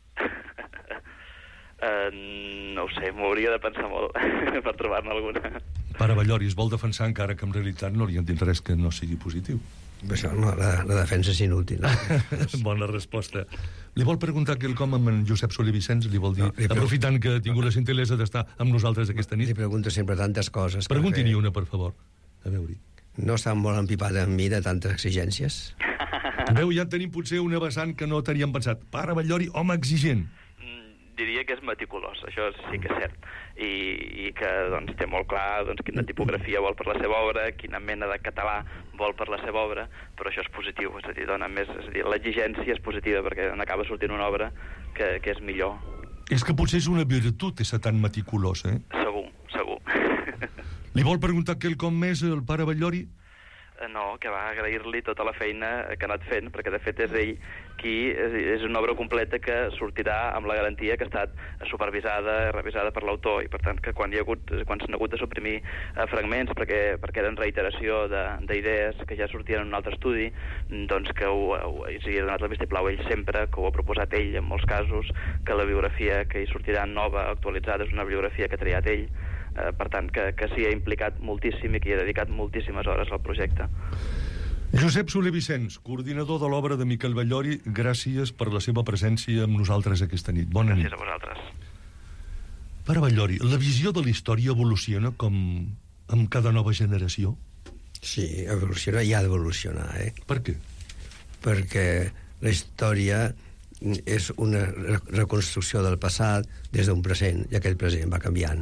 Uh, no ho sé, m'ho hauria de pensar molt per trobar-ne alguna. Pare Batllori es vol defensar encara que en realitat no li entén res que no sigui positiu. Això no, la, la defensa és inútil. Bona resposta. Li vol preguntar quelcom amb en Josep Soler Vicenç? Li vol dir, no, li aprofitant que ha tingut la gentilesa d'estar amb nosaltres aquesta nit? Li pregunto sempre tantes coses. Pregunti-n'hi una, per favor. A veure-hi. No està molt empipat amb mi de tantes exigències? Veu, ja tenim potser una vessant que no teníem pensat. Pare Batllori, home exigent. Diria que és meticulós, això sí que és cert, i, i que doncs, té molt clar doncs, quina tipografia vol per la seva obra, quina mena de català vol per la seva obra, però això és positiu, és a dir, dona més, és a dir, l'exigència és positiva perquè n'acaba sortint una obra que, que és millor. És que potser és una virtut, ésser tan meticulós, eh? Segur, segur. Li vol preguntar quelcom més al pare Batllori? No, que va agrair-li tota la feina que ha anat fent, perquè de fet és ell qui és una obra completa que sortirà amb la garantia que ha estat supervisada, revisada per l'autor, i per tant que quan hi ha hagut, quan s'han hagut de suprimir eh, fragments perquè, perquè eren reiteració d'idees que ja sortien en un altre estudi, doncs que ho, ho, s'hi ha donat el vistiplau ell sempre, que ho ha proposat ell en molts casos, que la biografia que hi sortirà nova, actualitzada, és una biografia que ha triat ell. Eh, per tant, que, que s'hi ha implicat moltíssim i que hi ha dedicat moltíssimes hores al projecte. Josep Soler Vicenç, coordinador de l'obra de Miquel Batllori, gràcies per la seva presència amb nosaltres aquesta nit. Bona nit. Gràcies a vosaltres. Pare Batllori, la visió de la història evoluciona com amb cada nova generació? Sí, evoluciona i ha d'evolucionar, eh? Per què? Perquè la història és una reconstrucció del passat des d'un present, i aquest present va canviant.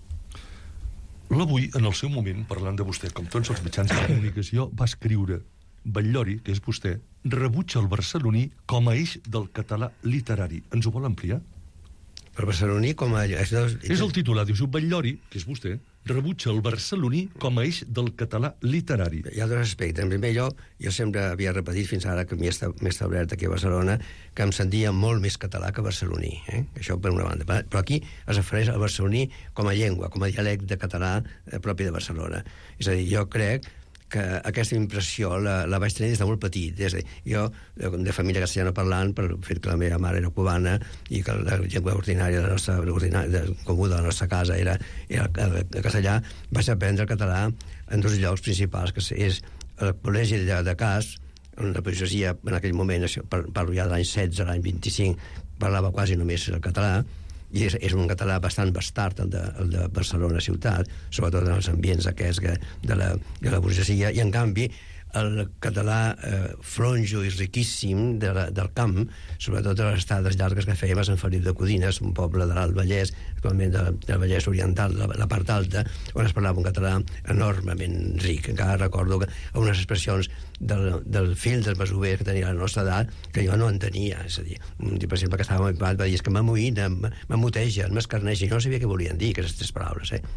L'Avui, en el seu moment, parlant de vostè, com tots els mitjans de comunicació, va escriure: Batllori, que és vostè, rebutja el barceloní com a eix del català literari. Ens ho vol ampliar? El barceloní com a... És el titular, diu, Batllori, que és vostè, rebutja el barceloní com a eix del català literari. Hi ha dos aspectes. En primer lloc, jo sempre havia repetit fins ara que m'he establert aquí a Barcelona que em sentia molt més català que barceloní. Eh? Això per una banda. Però aquí es refereix al barceloní com a llengua, com a dialecte català eh, propi de Barcelona. És a dir, jo crec que aquesta impressió la, la vaig tenir des de molt petit. Des de, jo, de família castellana parlant, per fet que la meva mare era cubana i que la llengua ordinària de la nostra, ordinària, comuda de la nostra casa era, era el, el castellà, vaig aprendre el català en dos llocs principals, que és el col·legi de, de Cas, on la pagesia en aquell moment, parlo ja de l'any setze, l'any vint-i-cinc, parlava quasi només el català, i és, és un català bastant bastard, el de, el de Barcelona ciutat, sobretot en els ambients aquests de la, de la burgesia, i en canvi el català eh, flonjo i riquíssim de la, del camp, sobretot a les estades llargues que fèiem a Sant Felip de Codines, un poble de l'Alt Vallès, actualment de, del Vallès Oriental, la, la part alta, on es parlava un català enormement ric. Encara recordo que unes expressions del, del fill del masover que tenia la nostra edat, que jo no entenia. És a dir, un per exemple que estava molt va dir, és que m'amoïna, m'amotegen, m'escarneixen, jo no sabia què volien dir, aquestes tres paraules, eh?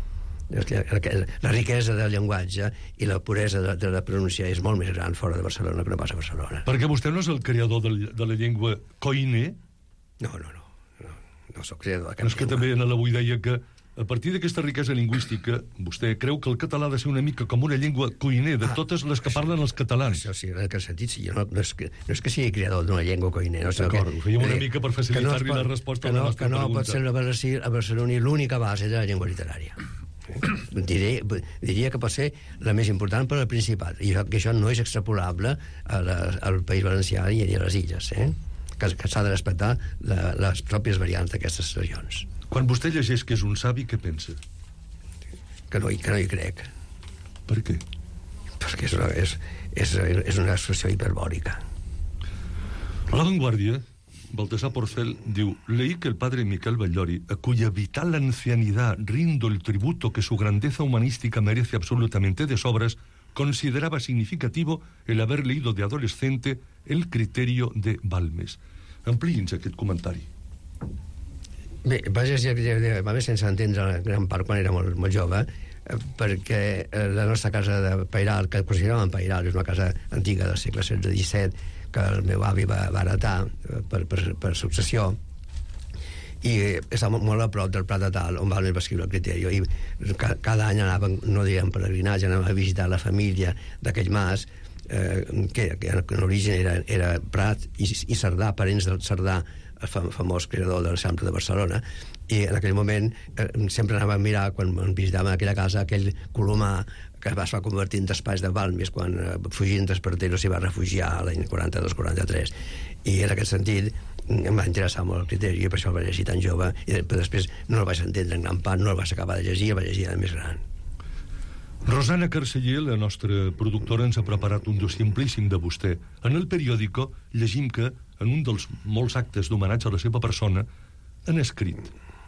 La riquesa del llenguatge i la puresa de, de la pronunciació és molt més gran fora de Barcelona que no passa a Barcelona. Perquè vostè no és el creador de, de la llengua koiné? No, no, no. No, no soc creador de cap no és que llengua. també en l'Avui deia que a partir d'aquesta riquesa lingüística vostè creu que el català ha de ser una mica com una llengua koiné de ah, totes les que això, parlen els catalans. Això sí, en aquest sentit sí. No, no, és que, no és que sigui creador d'una llengua koiné. No, D'acord, ho fèiem una mica per facilitar-li no la resposta que no, a la nostra que no pregunta. Pot ser a Barcelona l'única base de la llengua literària. Diré, diria que pot ser la més important per al Principat, i que això no és extrapolable a la, al País Valencià i a les Illes, eh? que, que s'ha de respectar la, les pròpies variants d'aquestes regions. Quan vostè llegeix que és un savi, què pensa? Que no, que no hi crec. Per què? Perquè és una, és, és, és una expressió hiperbòrica. La Vanguardia, Baltasar Porcel, diu: leí que el padre Miquel Batllori, a cuya vital ancianidad rindo el tributo que su grandeza humanística merece absolutamente de sobras, consideraba significativo el haber leído de adolescente El criterio de Balmes. Ampliï'ns aquest comentari. Bé, vaig llegir va bé sense entendre la gran part quan era molt, molt jove, eh, perquè eh, la nostra casa de Pairal, que consideràvem Pairal, és una casa antiga del segle setze disset, que el meu avi va, va heretar eh, per, per, per successió, i està molt a prop del Prat de Tal, on Balmes va escriure el Criterio, i ca, cada any anàvem, no diguem peregrinatge, anàvem a visitar la família d'aquell mas, eh, que, que en origen era, era Prat i, i Cerdà, parents del Cerdà, el fam, famós creador del Sample de Barcelona, i en aquell moment eh, sempre anàvem a mirar, quan visitàvem aquella casa, aquell colomar que es va convertir en despatx de Balmes quan, eh, fugint d'Espartero, s'hi va refugiar l'any quaranta-dos quaranta-tres, i en aquest sentit em va interessar molt el Criteri, i per això el vaig llegir tan jove, i després no el vaig entendre en gran part, no el vaig acabar de llegir, el vaig llegir de més gran. Rosana Carceller, la nostra productora, ens ha preparat un dossier amplíssim de vostè. En el periòdico llegim que, en un dels molts actes d'homenatge a la seva persona, han escrit: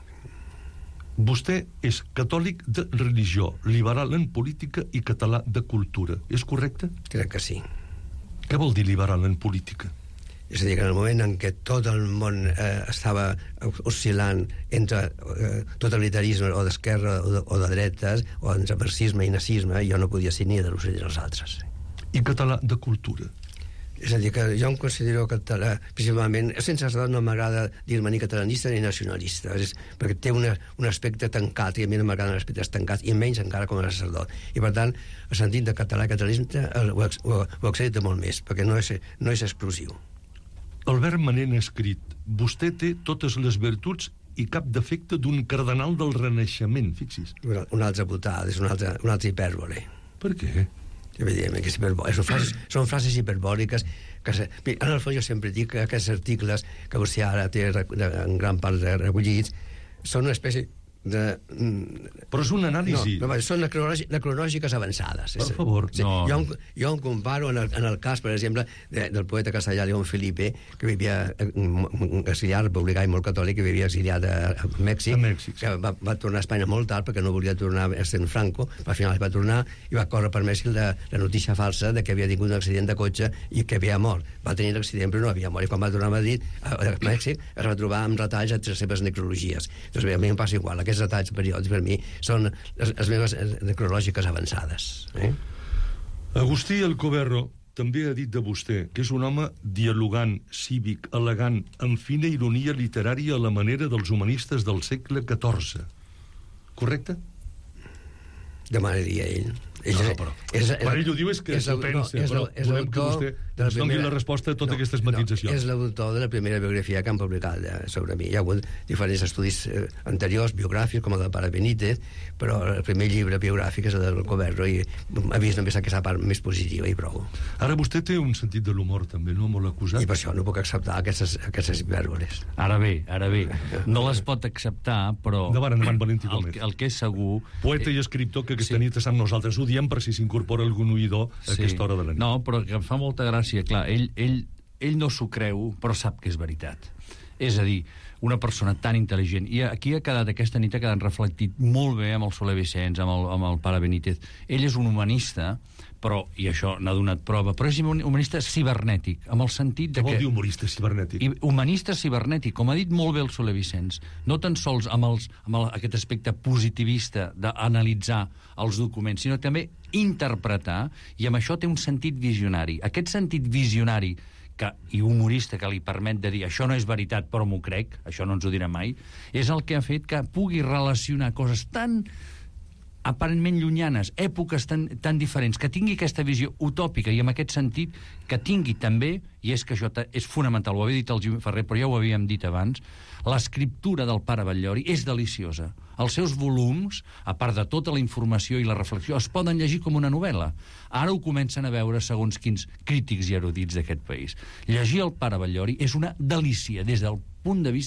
vostè és catòlic de religió, liberal en política i català de cultura. És correcte? Crec que sí. Què vol dir liberal en política? És a dir, que en el moment en què tot el món eh, estava oscil·lant entre eh, totalitarisme o d'esquerra o, de, o de dretes, o entre marxisme i nazisme, jo no podia ser ni de l'ocell dels altres. I català de cultura? És a dir, que jo em considero català, principalment, sense edat no m'agrada dir-me ni catalanista ni nacionalista, és, perquè té una, un aspecte tancat, i a mi no m'agraden aspectes tancats, i menys encara com a sacerdot. I per tant, el sentit de català i catalanisme ho, ho, ho accepta molt més, perquè no és, no és exclusiu. Albert Manent ha escrit: vostè té totes les virtuts i cap defecte d'un cardenal del Renaixement, fixis. Una, una altra putada, és una altra, una altra hipèrbole. Per què? Evidentment que és hiperbòlic. Són frases, són frases hiperbòliques que se... En el fons jo sempre dic que aquests articles que vostè ara té en gran part recollits són una espècie de... Però és una anàlisi. No, no són necronògiques avançades. Per favor, sí, no. Jo, jo em comparo en el, en el cas, per exemple, de, del poeta castellà León Felipe, que vivia exiliat, republicà i molt catòlic, que vivia exiliat a, a Mèxic, a Mèxic sí. que va, va tornar a Espanya molt tard perquè no volia tornar a ser en Franco, al final va tornar i va córrer per Mèxic la, la notícia falsa de que havia tingut un accident de cotxe i que havia mort. Va tenir l'accident però no havia mort, i quan va tornar a Madrid, a, a Mèxic, es va trobar amb retalls a les seves necrologies. Doncs bé, a mi em passa igual, aquests retalls periòdics per mi són les, les meves necrològiques avançades. Eh? Agustí Alcoberro també ha dit de vostè que és un home dialogant, cívic, elegant, amb fina ironia literària a la manera dels humanistes del segle catorze. Correcte? Demanaria ell. Ell, no, però, és, és, quan ell ho diu és que és s'ho pensa, no, però és volem que vostè ens doni la resposta a totes no, aquestes matitzacions. No, és l'autor de la primera biografia que han publicat eh, sobre mi. Hi ha hagut diferents estudis eh, anteriors, biogràfics, com el del pare Benítez, però el primer llibre biogràfic és el del Coberro, i ha vist només aquesta part més positiva i prou. Ara vostè té un sentit de l'humor també, no? Molt acusat. I per això no puc acceptar aquestes, aquestes hipèrboles. Ara bé, ara bé, no les pot acceptar, però... Endavant, endavant, Valentí Gómez. El, el que és segur... Poeta i escriptor que aquesta sí. nit estan nosaltres. Ho diem per si s'incorpora algun oïdor a sí. aquesta hora de la nit. No, però que em fa molta gràcia, clar, ell, ell, ell no s'ho creu, però sap que és veritat. És a dir, una persona tan intel·ligent. I aquí ha quedat, aquesta nit ha quedat reflectit molt bé amb el Soler Vicenç, amb el, amb el pare Benítez. Ell és un humanista, però, i això n'ha donat prova, però és un humanista cibernètic, amb el sentit de que... Què vol que... dir humorista cibernètic? I, humanista cibernètic, com ha dit molt bé el Soler Vicenç, no tan sols amb, els, amb el, aquest aspecte positivista d'analitzar els documents, sinó també interpretar, i amb això té un sentit visionari. Aquest sentit visionari que, i humorista que li permet de dir això no és veritat però m'ho crec, això no ens ho dirà mai, és el que ha fet que pugui relacionar coses tan aparentment llunyanes, èpoques tan, tan diferents, que tingui aquesta visió utòpica i en aquest sentit que tingui també, i és que això és fonamental, ho havia dit el Jimmy Ferrer, però ja ho havíem dit abans, l'escriptura del pare Batllori és deliciosa. Els seus volums, a part de tota la informació i la reflexió, es poden llegir com una novel·la. Ara ho comencen a veure segons quins crítics i erudits d'aquest país. Llegir el pare Batllori és una delícia des del punt de vista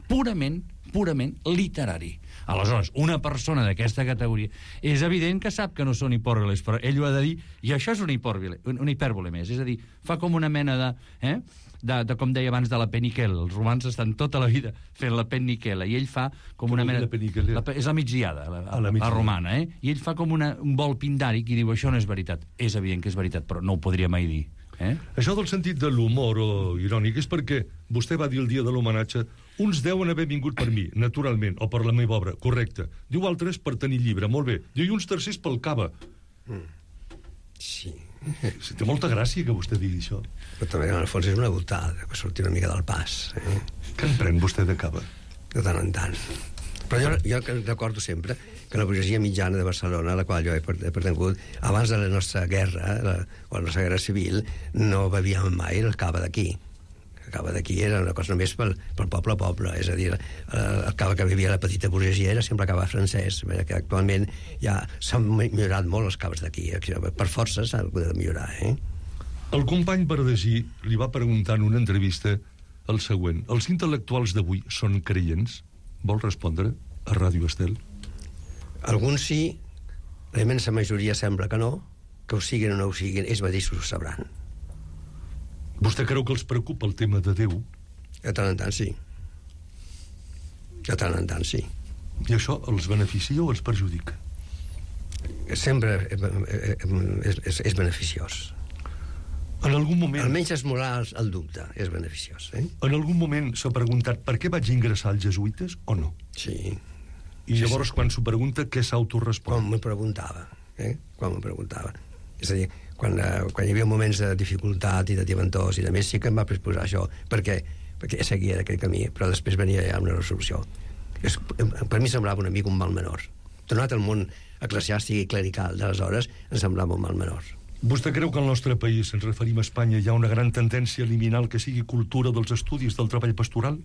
purament, purament literari. Aleshores, una persona d'aquesta categoria és evident que sap que no són hipòrbiles, però ell ho ha de dir, i això és una hipòrbile, una hipèrbole més, és a dir, fa com una mena de... Eh? De, de, com deia abans, de la peniquela. Els romans estan tota la vida fent la peniquela, i ell fa com una mena... La, és la migdiada, la, la, la, la romana, eh? I ell fa com una, un vol pindàric i diu, això no és veritat. És evident que és veritat, però no ho podria mai dir. Eh? Això del sentit de l'humor o irònic és perquè vostè va dir el dia de l'homenatge, uns deuen haver vingut per mi, naturalment, o per la meva obra, correcte. Diu altres per tenir llibre, molt bé. Diu i uns tercers pel cava. Mm. Sí. Sí, té molta gràcia que vostè digui això. Però també, en el fons, és una voltada, que surti una mica del pas. Eh? Què en pren vostè de cava? De tant en tant. Però jo, jo recordo sempre que la burgesia mitjana de Barcelona, a la qual jo he pertangut, abans de la nostra guerra, la, o la nostra guerra civil, no bevíem mai el cava d'aquí. El cava d'aquí era una cosa només pel, pel poble a poble, és a dir, el cava que vivia la petita burgesia era sempre cava francès, que actualment ja s'han millorat molt els caves d'aquí, per força s'ha de millorar, eh? El company Verdesí li va preguntar en una entrevista el següent: els intel·lectuals d'avui són creients? Vol respondre a Ràdio Estel? Alguns sí, la immensa majoria sembla que no, que ho siguin o no ho siguin, ells mateixos ho sabran. Vostè creu que els preocupa el tema de Déu? De tant en tant, sí. De tant en tant, sí. I això els beneficia o els perjudica? Sempre és, és, és beneficiós. En algun moment... Almenys esmolar el dubte, és beneficiós. Eh? En algun moment s'ha preguntat per què vaig ingressar als jesuïtes o no? Sí. I llavors, sí, sí. Quan s'ho pregunta, què s'autorespon? Quan m'ho preguntava. Eh? Quan m'ho preguntava. És a dir, quan, uh, quan hi havia moments de dificultat i de tiventós i de més, sí que em va presposar això. Per què? Perquè seguia aquell camí, però després venia ja una resolució. És, per mi semblava una mica un mal menor. Tornat al món eclesiàstic i clerical d'aleshores, em semblava un mal menor. Vostè creu que al nostre país, ens referim a Espanya, hi ha una gran tendència a eliminar el que sigui cultura dels estudis del treball pastoral?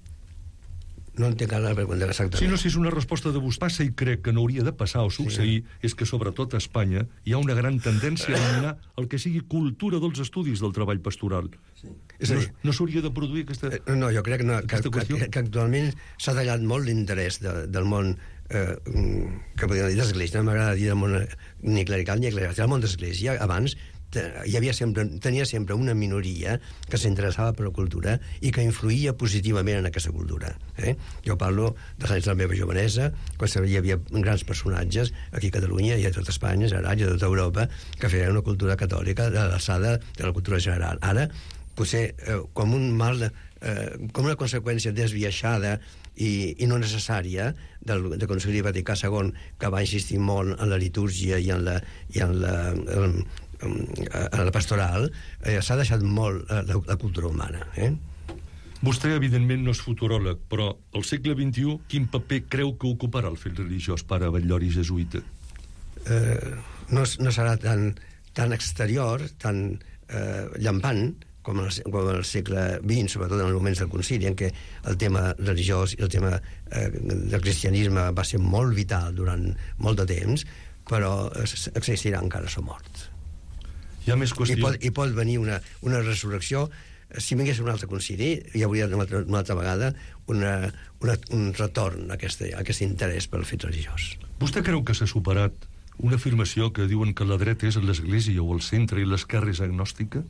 No entenc ara la pregunta exactament. Si no, si és una resposta de vostè, passa i crec que no hauria de passar o succeir, sí, és que sobretot a Espanya hi ha una gran tendència a eliminar el que sigui cultura dels estudis del treball pastoral. Sí. És a dir, no, no s'hauria de produir aquesta eh, No, jo crec que, no, que, que, que actualment s'ha tallat molt l'interès de, del món eh, que podríem dir d'església. No m'agrada dir del món ni clerical ni eclesiàstic. El món d'església, abans, hi havia sempre, tenia sempre una minoria que s'interessava per la cultura i que influïa positivament en aquesta cultura. Eh? Jo parlo dels anys de la meva jovenesa, quan hi havia grans personatges aquí a Catalunya i a tot Espanya, general, i a tota Europa, que feien una cultura catòlica de l'alçada de la cultura general. Ara, potser eh, com un mal, eh, com una conseqüència desviaixada i, i no necessària del, del Concili Vaticà segon, que va insistir molt en la litúrgia i en la, i en la, en, en la pastoral, eh, s'ha deixat molt la, la cultura humana. Eh? Vostè, evidentment, no és futuròleg, però al segle vint-i-u, quin paper creu que ocuparà el fet religiós pare Batllori jesuïta? Eh, no, no serà tan, tan exterior, tan eh, llampant, com en, el, com en el segle vint, sobretot en els moments del concili, en què el tema religiós i el tema eh, del cristianisme va ser molt vital durant molt de temps, però existirà encara a la mort. Hi ha més qüestions. I pot, i pot venir una, una resurrecció. Si vingués un altre concili, hi hauria una altra, una altra vegada una, una, un retorn a aquest, a aquest interès pel fet religiós. Vostè creu que s'ha superat una afirmació que diuen que la dreta és l'Església o el centre i l'esquerra és agnòstica?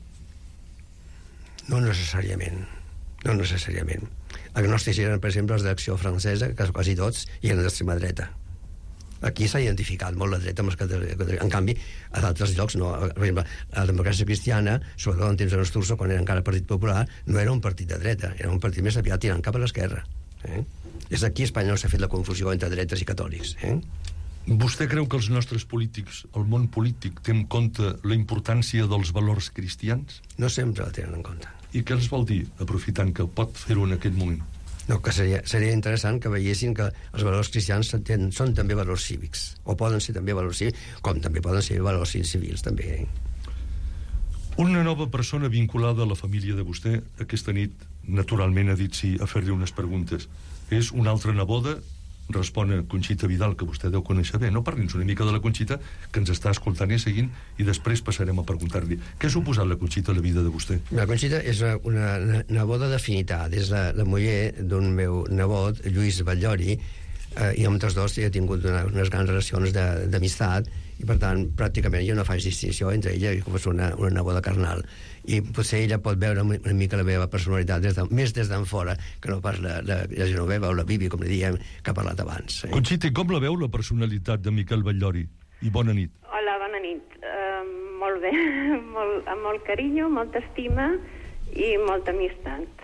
No necessàriament. No necessàriament. Agnòstics eren, per exemple, els d'Acció Francesa, que quasi tots, i eren d'extrema dreta. Aquí s'ha identificat molt la dreta amb els catòlics. En canvi, a d'altres llocs no. Per exemple, la democràcia cristiana, sobretot en temps de Nosturso, quan era encara Partit Popular, no era un partit de dreta, era un partit més aviat tirant cap a l'esquerra. Eh? És aquí a Espanya on s'ha fet la confusió entre dretes i catòlics. Eh? Vostè creu que els nostres polítics, el món polític, té en compte la importància dels valors cristians? No sempre la tenen en compte. I què els vol dir, aprofitant que pot fer-ho en aquest moment? No, que seria, seria interessant que veiessin que els valors cristians són, són també valors cívics, o poden ser també valors cívics, com també poden ser valors civils, també. Una nova persona vinculada a la família de vostè, aquesta nit, naturalment ha dit sí a fer-li unes preguntes. És una altra neboda respon a Conxita Vidal, que vostè deu conèixer bé. No, parli'ns una mica de la Conxita, que ens està escoltant i seguint, i després passarem a preguntar-li què ha suposat la Conxita a la vida de vostè. La Conxita és una, una neboda d'afinitat, és la, la muller d'un meu nebot, Lluís Batllori, eh, i amb tots dos he tingut una, unes grans relacions d'amistat, i per tant pràcticament jo no faig distinció entre ella i com és una, una neboda carnal, i potser ella pot veure una mica la meva personalitat des de, més des d'en fora que no pas la, la, la Genoveva o la Bibi, com li diem, que ha parlat abans. Eh? Conxita, com la veu la personalitat de Miquel Batllori? I bona nit. Hola, bona nit. Uh, molt bé, molt, amb molt carinyo, molta estima i molta amistat.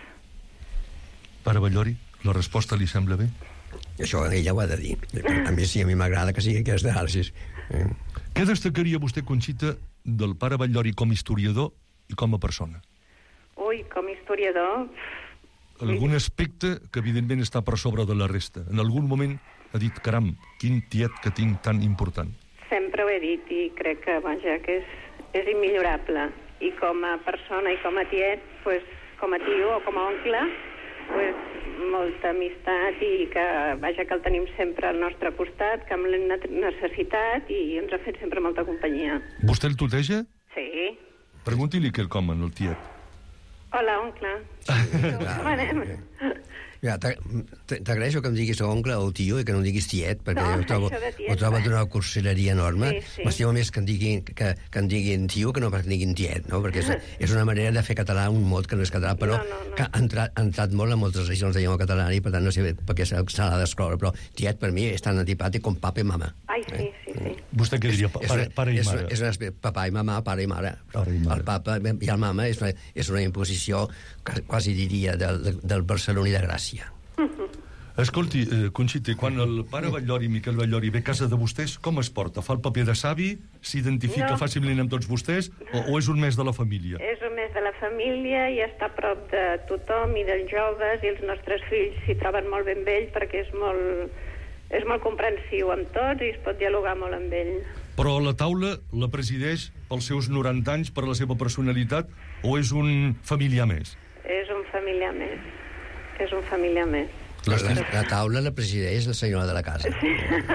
Pare Batllori, la resposta li sembla bé? Això ella ho ha de dir. A mi sí, a mi m'agrada que sigui aquesta anàlisi. Eh? Què destacaria vostè, Conxita, del pare Batllori com a historiador i com a persona? Ui, com a historiador... Algun aspecte que evidentment està per sobre de la resta. En algun moment ha dit, caram, quin tiet que tinc tan important. Sempre ho he dit i crec que, vaja, que és, és immillorable. I com a persona i com a tiet, pues, com a tio o com a oncle, pues, molta amistat i que, vaja, que el tenim sempre al nostre costat, que amb l'hem necessitat i ens ha fet sempre molta companyia. Vostè el tuteja? Sí. Pregunti-li quelcom al tiet. Hola, oncle. Com anem? Ja, t'agraeixo que em diguis oncle o tio i que no em diguis tiet, perquè no, ho trobo, tiet, ho trobo d'una cursileria enorme. Sí, sí. M'estimo més que em, diguin, que, que em diguin tio que no que em diguin tiet, no? Perquè és, és una manera de fer català un mot que no és català, però no, no, no. que ha entrat, ha entrat molt en moltes regions de llengua catalana i per tant no sé per què se l'ha d'excloure, però tiet per mi és tan antipàtic com papa i mama. Ai, sí, sí, sí. Vostè què diria? Pare, pare, pare i mare? És, és, és papa i mama, pare i mare. Pare i mare. El papa i el mama és una, és una imposició, quasi diria, del, del barceloní de Gràcia. Escolti, eh, Conxita, quan el pare Batllori, Miquel Batllori, ve a casa de vostès, com es porta? Fa el paper de savi? S'identifica no. fàcilment amb tots vostès? O, o és un mes de la família? És un mes de la família i està a prop de tothom i dels joves, i els nostres fills s'hi troben molt ben amb ell perquè és molt, és molt comprensiu amb tots i es pot dialogar molt amb ell. Però la taula la presideix pels seus noranta anys, per la seva personalitat, o és un familiar més? És un familiar més. És un familiar més. La, la, la taula la presideix la senyora de la casa. Sí.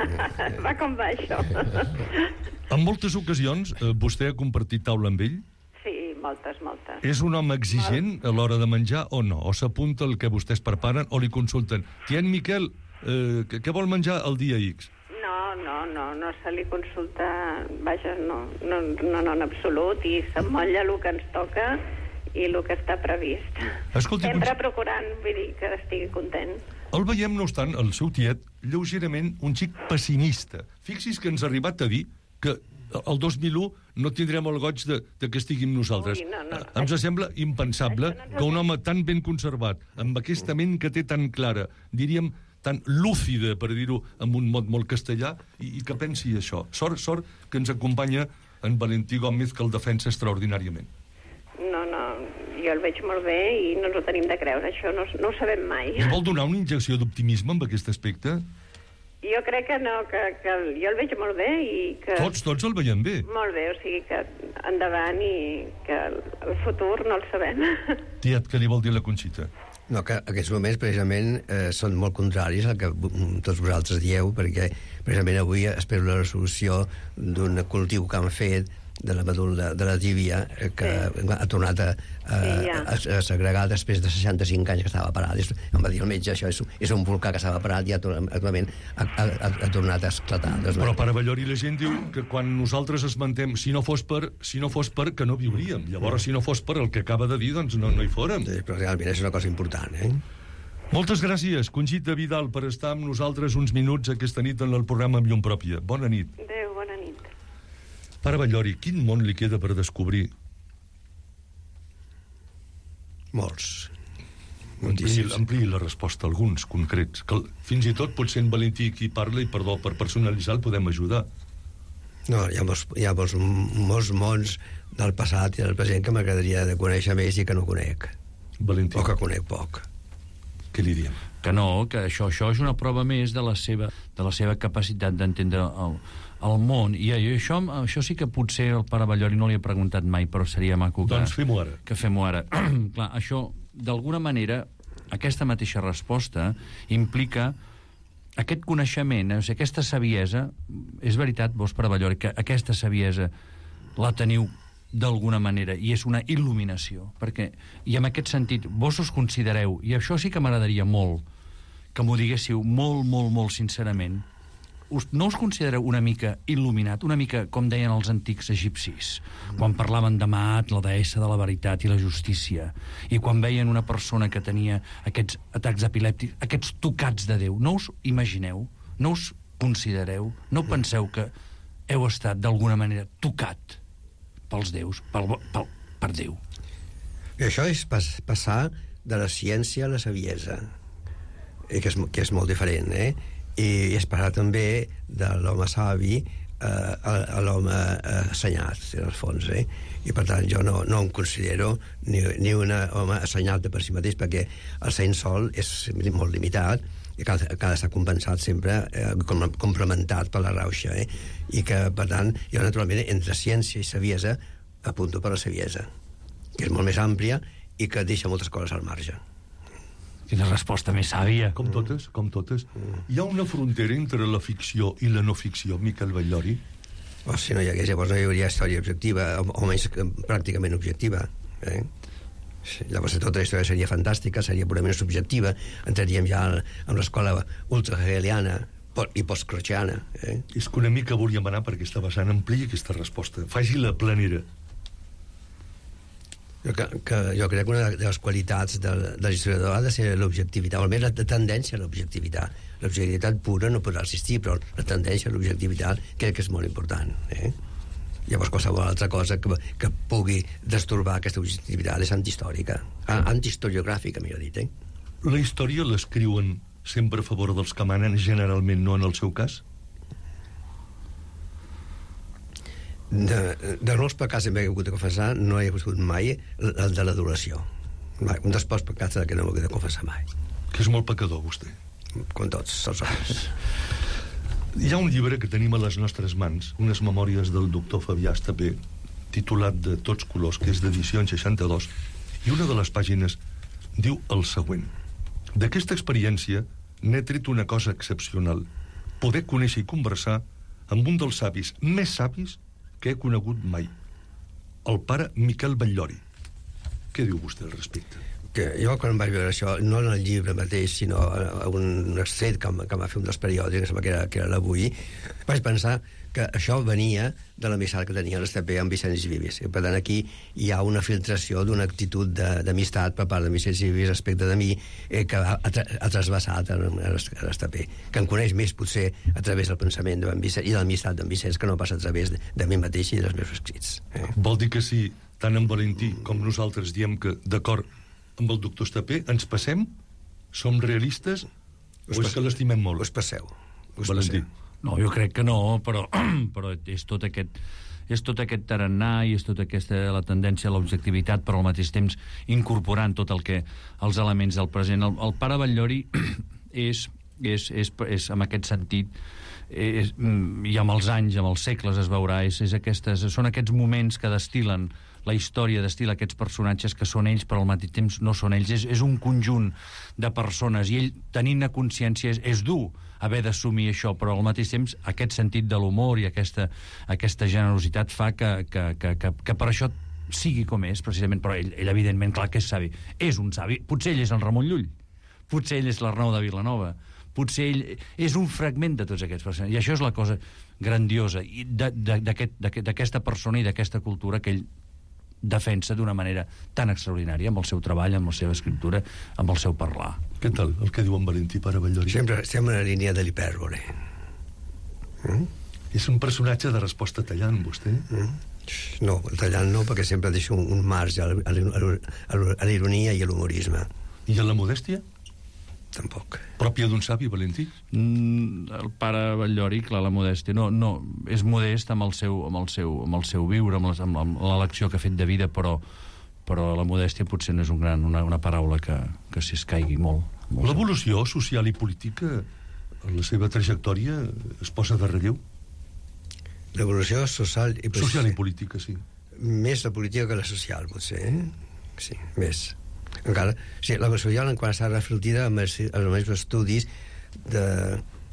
Va com va, això. En moltes ocasions, eh, vostè ha compartit taula amb ell? Sí, moltes, moltes. És un home exigent Molt. a l'hora de menjar o no? O s'apunta el que vostès preparen o li consulten? Tient Miquel, eh, què vol menjar el dia X? No, no, no, no se li consulta... Vaja, no, no, no, no en absolut, i s'emmotlla el que ens toca i el que està previst. Escolti, sempre cons... procurant, vull dir, que estigui content. El veiem, no obstant, el seu tiet, lleugerament un xic pessimista. Fixi's que ens ha arribat a dir que el dos mil u no tindrem el goig de, de que estiguem nosaltres. Ui, no, no, no. Ens sembla impensable no que un home tan ben conservat, amb aquesta ment que té tan clara, diríem tan lúcida, per dir-ho amb un mot molt castellà, i, i que pensi això. Sort, sort que ens acompanya en Valentí Gómez, que el defensa extraordinàriament. No, no, jo el veig molt bé i no ens ho tenim de creure, això no, no ho sabem mai. I vol donar una injecció d'optimisme amb aquest aspecte? Jo crec que no, que, que jo el veig molt bé i que... Tots, tots el veiem bé. Molt bé, o sigui que endavant i que el, el futur no el sabem. Tiet, què li vol dir la Conxita? No, que aquests moments precisament eh, són molt contraris al que tots vosaltres dieu, perquè precisament avui espero la resolució d'un cultiu que han fet de la medul·la de la tíbia, que sí. ha tornat a, a, sí, ja. a, a segregar després de seixanta-cinc anys que estava parat. És, em va dir el metge, això és, és un volcà que estava parat i actualment ha, ha, ha tornat a esclatar. Però pare Batllori, la gent diu que quan nosaltres esmentem, si no fos per, si no fos per que no viuríem. Llavors, si no fos per el que acaba de dir, doncs no, no hi fórem. Sí, però realment és una cosa important, eh? Moltes gràcies, Conxita Vidal, per estar amb nosaltres uns minuts aquesta nit en el programa Amb Llum Pròpia. Bona nit. Adéu, bona nit. Pare Batllori, quin món li queda per descobrir? Molts. Ampliï, ampliï la resposta, alguns concrets. Que fins i tot potser en Valentí qui parla, i perdó, per personalitzar el podem ajudar. No, hi ha molts, hi ha molts, molts mons del passat i del present que m'agradaria de conèixer més i que no conec. Valentí. O que conec poc. Què li diem? Que no, que això, això és una prova més de la seva, de la seva capacitat d'entendre el, el món. I això, això sí que potser el pare Batllori no li ha preguntat mai, però seria maco que... Doncs fem-ho ara. Que fem-ho ara. Clar, això, d'alguna manera, aquesta mateixa resposta implica aquest coneixement, o sigui, aquesta saviesa, és veritat, vos per Ballori, que aquesta saviesa la teniu d'alguna manera, i és una il·luminació, perquè, i en aquest sentit, vos us considereu, i això sí que m'agradaria molt, que m'ho diguéssiu molt, molt, molt sincerament, us, no us considereu una mica il·luminat, una mica, com deien els antics egipcis, quan parlaven de Maat, la deessa de la veritat i la justícia, i quan veien una persona que tenia aquests atacs epilèptics, aquests tocats de Déu, no us imagineu, no us considereu, no penseu que heu estat d'alguna manera tocat pels déus, pel, pel, per Déu? I això és pas, passar de la ciència a la saviesa, que és, que és molt diferent, eh? I és passar també de l'home savi eh, a, a l'home eh, assenyat, en el fons, eh? I per tant jo no, no em considero ni, ni un home assenyat de per si mateix, perquè el seny sol és molt limitat i que ha, que ha d'estar compensat sempre, eh, com, complementat per la rauxa, eh? I que, per tant, jo naturalment entre ciència i saviesa apunto per la saviesa, que és molt més àmplia i que deixa moltes coses al marge. Quina resposta més sàvia. Com totes, com totes. Hi ha una frontera entre la ficció i la no ficció, Miquel Batllori? Oh, si no hi hagués, llavors no hi hauria història objectiva, o, o menys pràcticament objectiva. Eh? Sí, llavors tota la història seria fantàstica, seria purament subjectiva, entraríem ja en l'escola ultra-hegeliana i post-croceana. Eh? És que una mica volíem anar per aquesta vessant, ampliï aquesta resposta, faci-la planera. Jo, que, que, jo crec que una de les qualitats del, del historiador ha de ser l'objectivitat, o almenys la tendència a l'objectivitat. L'objectivitat pura no podrà existir, però la tendència a l'objectivitat crec que és molt important. Eh? Llavors qualsevol altra cosa que, que pugui destorbar aquesta objectivitat és antihistòrica, antihistoriogràfica, millor dit. Eh? La història l'escriuen sempre a favor dels que manen, generalment no en el seu cas? De, de molts pecats que m'he hagut de confessar no he hagut mai el de l'adulació. Un dels pocs pecats que no m'he hagut de confessar mai. Que és molt pecador, vostè. Com tots els homes. Hi ha un llibre que tenim a les nostres mans, unes memòries del doctor Fabià Estapé, titulat de Tots colors, que és d'edició en seixanta-dos, i una de les pàgines diu el següent: d'aquesta experiència n'he tret una cosa excepcional, poder conèixer i conversar amb un dels savis més savis que he conegut mai, el pare Miquel Batllori. Què diu vostè al respecte? Que jo quan vaig veure això, no en el llibre mateix, sinó a un extret que, que va fer un dels periòdics, que era, que era l'Avui, vaig pensar que això venia de l'amistat que tenia l'Estapé amb Vicenç Vives. I per tant, aquí hi ha una filtració d'una actitud d'amistat per part de Vicenç Vives respecte de mi, eh, que ha, ha trasbassat a l'Estapé, que em coneix més, potser, a través del pensament d'en Vicenç i de l'amistat d'en Vicenç, que no passa a través de, de mi mateix i dels meus escrits. Eh? Vol dir que si tant en Valentí com nosaltres diem que, d'acord amb el doctor Estapé, ens passem? Som realistes? O és que l'estimem molt? Us passeu. Us Valentí. passeu. No, jo crec que no, però, però és tot aquest és tot aquest tarannà i és tota aquesta la tendència a l'objectivitat, però al mateix temps incorporant tot el que els elements del present. El, el pare Batllori és, és, és, és en aquest sentit és, i amb els anys, amb els segles es veurà, és, és aquestes, són aquests moments que destil·len la història, destil·la aquests personatges que són ells però al mateix temps no són ells. És, és un conjunt de persones i ell, tenint a consciència, és, és dur haver d'assumir això, però al mateix temps aquest sentit de l'humor i aquesta, aquesta generositat fa que, que, que, que, que per això sigui com és, precisament, però ell, ell evidentment, clar que és savi. És un savi. Potser ell és el Ramon Llull, potser ell és l'Arnau de Vilanova, potser ell és un fragment de tots aquests persones. I això és la cosa grandiosa d'aquesta persona i d'aquesta cultura que ell defensa d'una manera tan extraordinària amb el seu treball, amb la seva escriptura, amb el seu parlar. Què tal el que diu en Valentí, pare Batllori? Sempre estem en la línia de l'hipèrbole. Mm? És un personatge de resposta tallant, vostè? Mm? No, tallant no, perquè sempre deixo un, un marge a l'ironia i a l'humorisme. I a la modèstia? Tampoc. Pròpia d'un savi, Valentí? Mm, el pare Batllori, clar, la modèstia no, no, és modest amb el seu, amb el seu, amb el seu viure, amb, les, amb l'elecció que ha fet de vida, però, però la modèstia potser no és un gran, una, una paraula que, que s'hi escaigui molt, molt. L'evolució social i política en la seva trajectòria es posa de relleu? L'evolució social i política. Social i política, sí. Més la política que la social, potser, eh? Sí, més. Encara, sí, la social encara està reflectida amb els, amb els estudis de,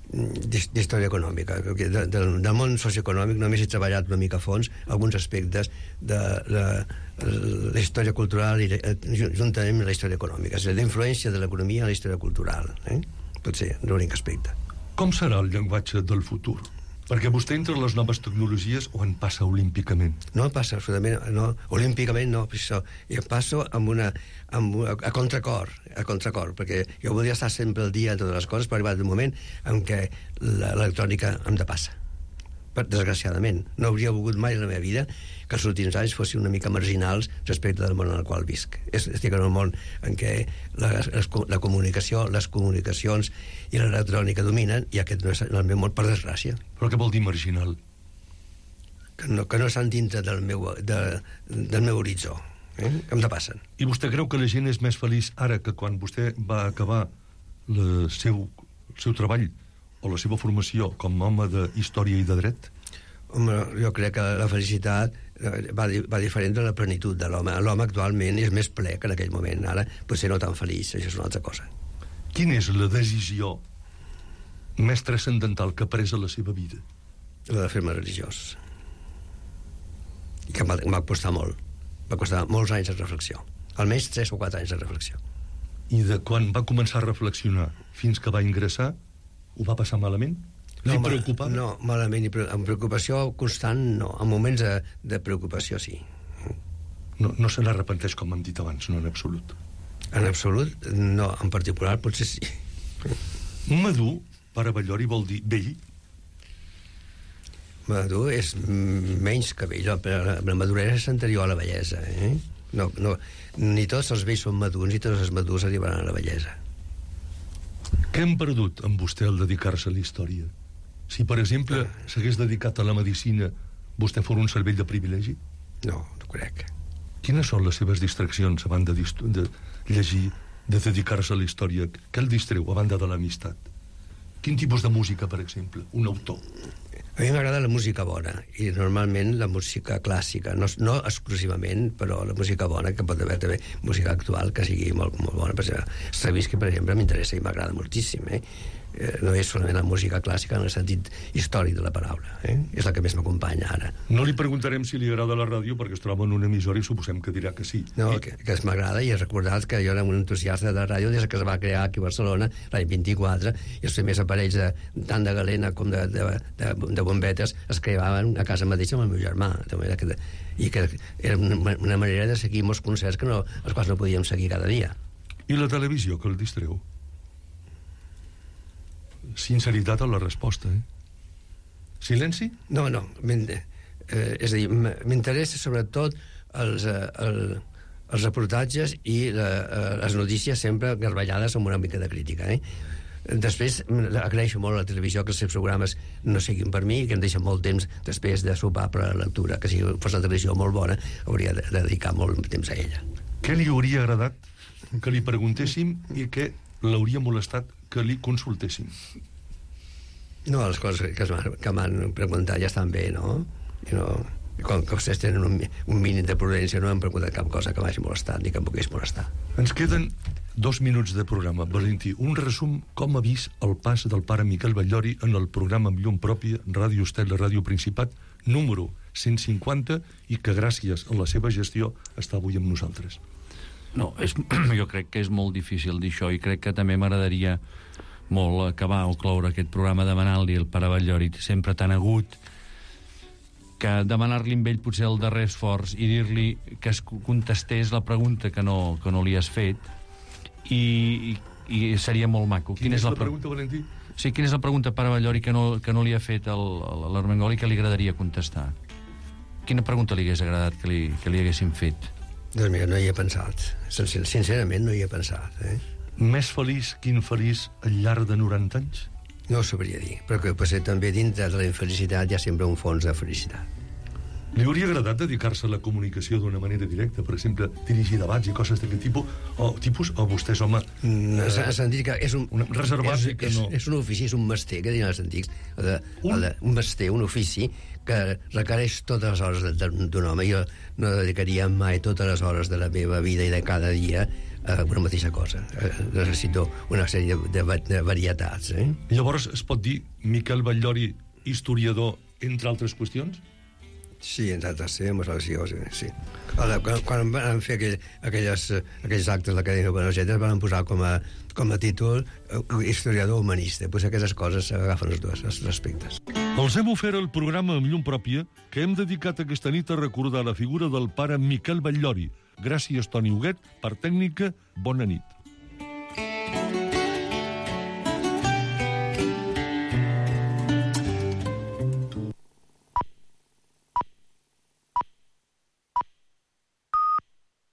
d'història econòmica. De, de, del món socioeconòmic només he treballat una mica a fons alguns aspectes de la, la història cultural i juntament amb la història econòmica. És a dir, l'influència de l'economia en la història cultural. Eh? Potser l'únic aspecte. Com serà el llenguatge del futur? Perquè vostè entra en les noves tecnologies o en passa olímpicament? No passa absolutament, no, olímpicament no, per això. Jo passo amb una, amb una, a contracor, a contracor, perquè jo volia estar sempre al dia en totes les coses, però ha arribat un moment en què l'electrònica em depassa. Desgraciadament. No hauria volgut mai en la meva vida que els últims anys fossin una mica marginals respecte del món en el qual visc. Estic en un món en què la, la comunicació, les comunicacions i l'electrònica dominen, i aquest no és el meu món, per desgràcia. Però què vol dir marginal? Que no, que no estan dintre del meu, de, del meu horitzó. Eh? Que em depassen. I vostè creu que la gent és més feliç ara que quan vostè va acabar el seu, el seu treball o la seva formació com a home de història i de dret? Home, jo crec que la felicitat va, va diferent de la plenitud de l'home. L'home actualment és més ple que en aquell moment. Ara potser no tan feliç, això és una altra cosa. Quina és la decisió més transcendental que ha pres a la seva vida? La de fer-me religiós. I que em va, em va costar molt. Va costar molts anys de reflexió. Almenys tres o quatre anys de reflexió. I de quan va començar a reflexionar fins que va ingressar, ho va passar malament? Li no, preocupava? No, malament. Amb preocupació constant, no. En moments de, de preocupació, sí. No, no se n'arrepenteix, com hem dit abans, no en absolut. En absolut, no. En particular, potser sí. Madur, per a Ballori, vol dir vell? Madur és menys que vell. La, la maduresa és anterior a la bellesa. Eh? No, no, ni tots els vells són madurs, ni tots els madurs arribaran a la bellesa. Què hem perdut amb vostè al dedicar-se a la història? Si, per exemple, s'hagués dedicat a la medicina, vostè fos un cervell de privilegi? No, no crec. Quines són les seves distraccions a banda de llegir, de dedicar-se a la història? Què el distreu a banda de l'amistat? Quin tipus de música, per exemple? Un autor? A mi m'agrada la música bona, i normalment la música clàssica, no, no exclusivament, però la música bona, que pot haver també música actual que sigui molt, molt bona. Per exemple, Stravinsky, per exemple, m'interessa i m'agrada moltíssim, eh? No és solament la música clàssica en el sentit històric de la paraula, eh? És la que més m'acompanya ara. No li preguntarem si li agrada la ràdio, perquè es troba en una emissora i suposem que dirà que sí. No, I... que, que m'agrada, i he recordat que jo era un entusiasta de la ràdio des que es va crear aquí a Barcelona l'any vint-i-quatre, i els primers aparells de, tant de galena com de, de, de, de bombetes es creaven a casa mateixa amb el meu germà, de manera que de, i que era una, una manera de seguir molts concerts que no, els quals no podíem seguir cada dia. I la televisió, que el distreu? Sinceritat a la resposta, eh? Silenci? No, no. Eh, és a dir, m'interessa sobretot els, eh, el, els reportatges i la, eh, les notícies sempre garballades amb una mica de crítica, eh? Després agraeixo molt a la televisió que els seus programes no siguin per mi, que em deixen molt temps després de sopar per a la lectura, que si fos una televisió molt bona hauria de dedicar molt temps a ella. Què li hauria agradat que li preguntéssim i què l'hauria molestat que li consultéssim? No, les coses que m'han preguntat ja estan bé, no? I no, com que vostès tenen un, un mínim de prudència, no m'han preguntat cap cosa que m'hagi molestat ni que em pogués molestar. Ens queden dos minuts de programa. Valentí, un resum com ha vist el pas del pare Miquel Batllori en el programa amb llum pròpia, Ràdio Estel, Ràdio Principat, número cent cinquanta, i que gràcies a la seva gestió està avui amb nosaltres. No, és, jo crec que és molt difícil dir això, i crec que també m'agradaria molt acabar o cloure aquest programa demanant-li al pare Batllori, sempre tan agut, que demanar-li amb ell potser el darrer esforç i dir-li que es contestés la pregunta que no, que no li has fet, i, i, i seria molt maco. Quina, Quina és la, la pregunta, Valentí? Sí, quina és la pregunta, pare Batllori, que no, que no li ha fet l'Armengol i que li agradaria contestar? Quina pregunta li hagués agradat que li, que li haguessin fet? Doncs mira, no hi he pensat. Sincerament, no hi he pensat. Eh? Més feliç que infeliç al llarg de noranta anys? No ho sabria dir, però que potser també dintre de la infelicitat hi ha sempre un fons de felicitat. Li hauria agradat dedicar-se a la comunicació d'una manera directa, per exemple, dirigir debats i coses d'aquest tipus, o tipus, o vostès, home... Mm, eh, S'han dit que és un... un reservat és, que és, no... és un ofici, és un mester, que diuen els antics. De, un? De, un mester, un ofici, que requereix totes les hores d'un home. Jo no dedicaria mai totes les hores de la meva vida i de cada dia a una mateixa cosa. Necessito una sèrie de, de, de varietats. Eh? Llavors, es pot dir Miquel Batllori, historiador, entre altres qüestions? Sí, entre altres temes, sí. Quan, quan van fer aquell, aquelles, aquells actes de l'Acadèmia de Buenos Aires van posar com a, com a títol historiador humanista. Pues aquestes coses agafen els dos els aspectes. Els hem ofert el programa amb llum pròpia que hem dedicat aquesta nit a recordar la figura del pare Miquel Batllori. Gràcies, Toni Huguet, per tècnica, bona nit.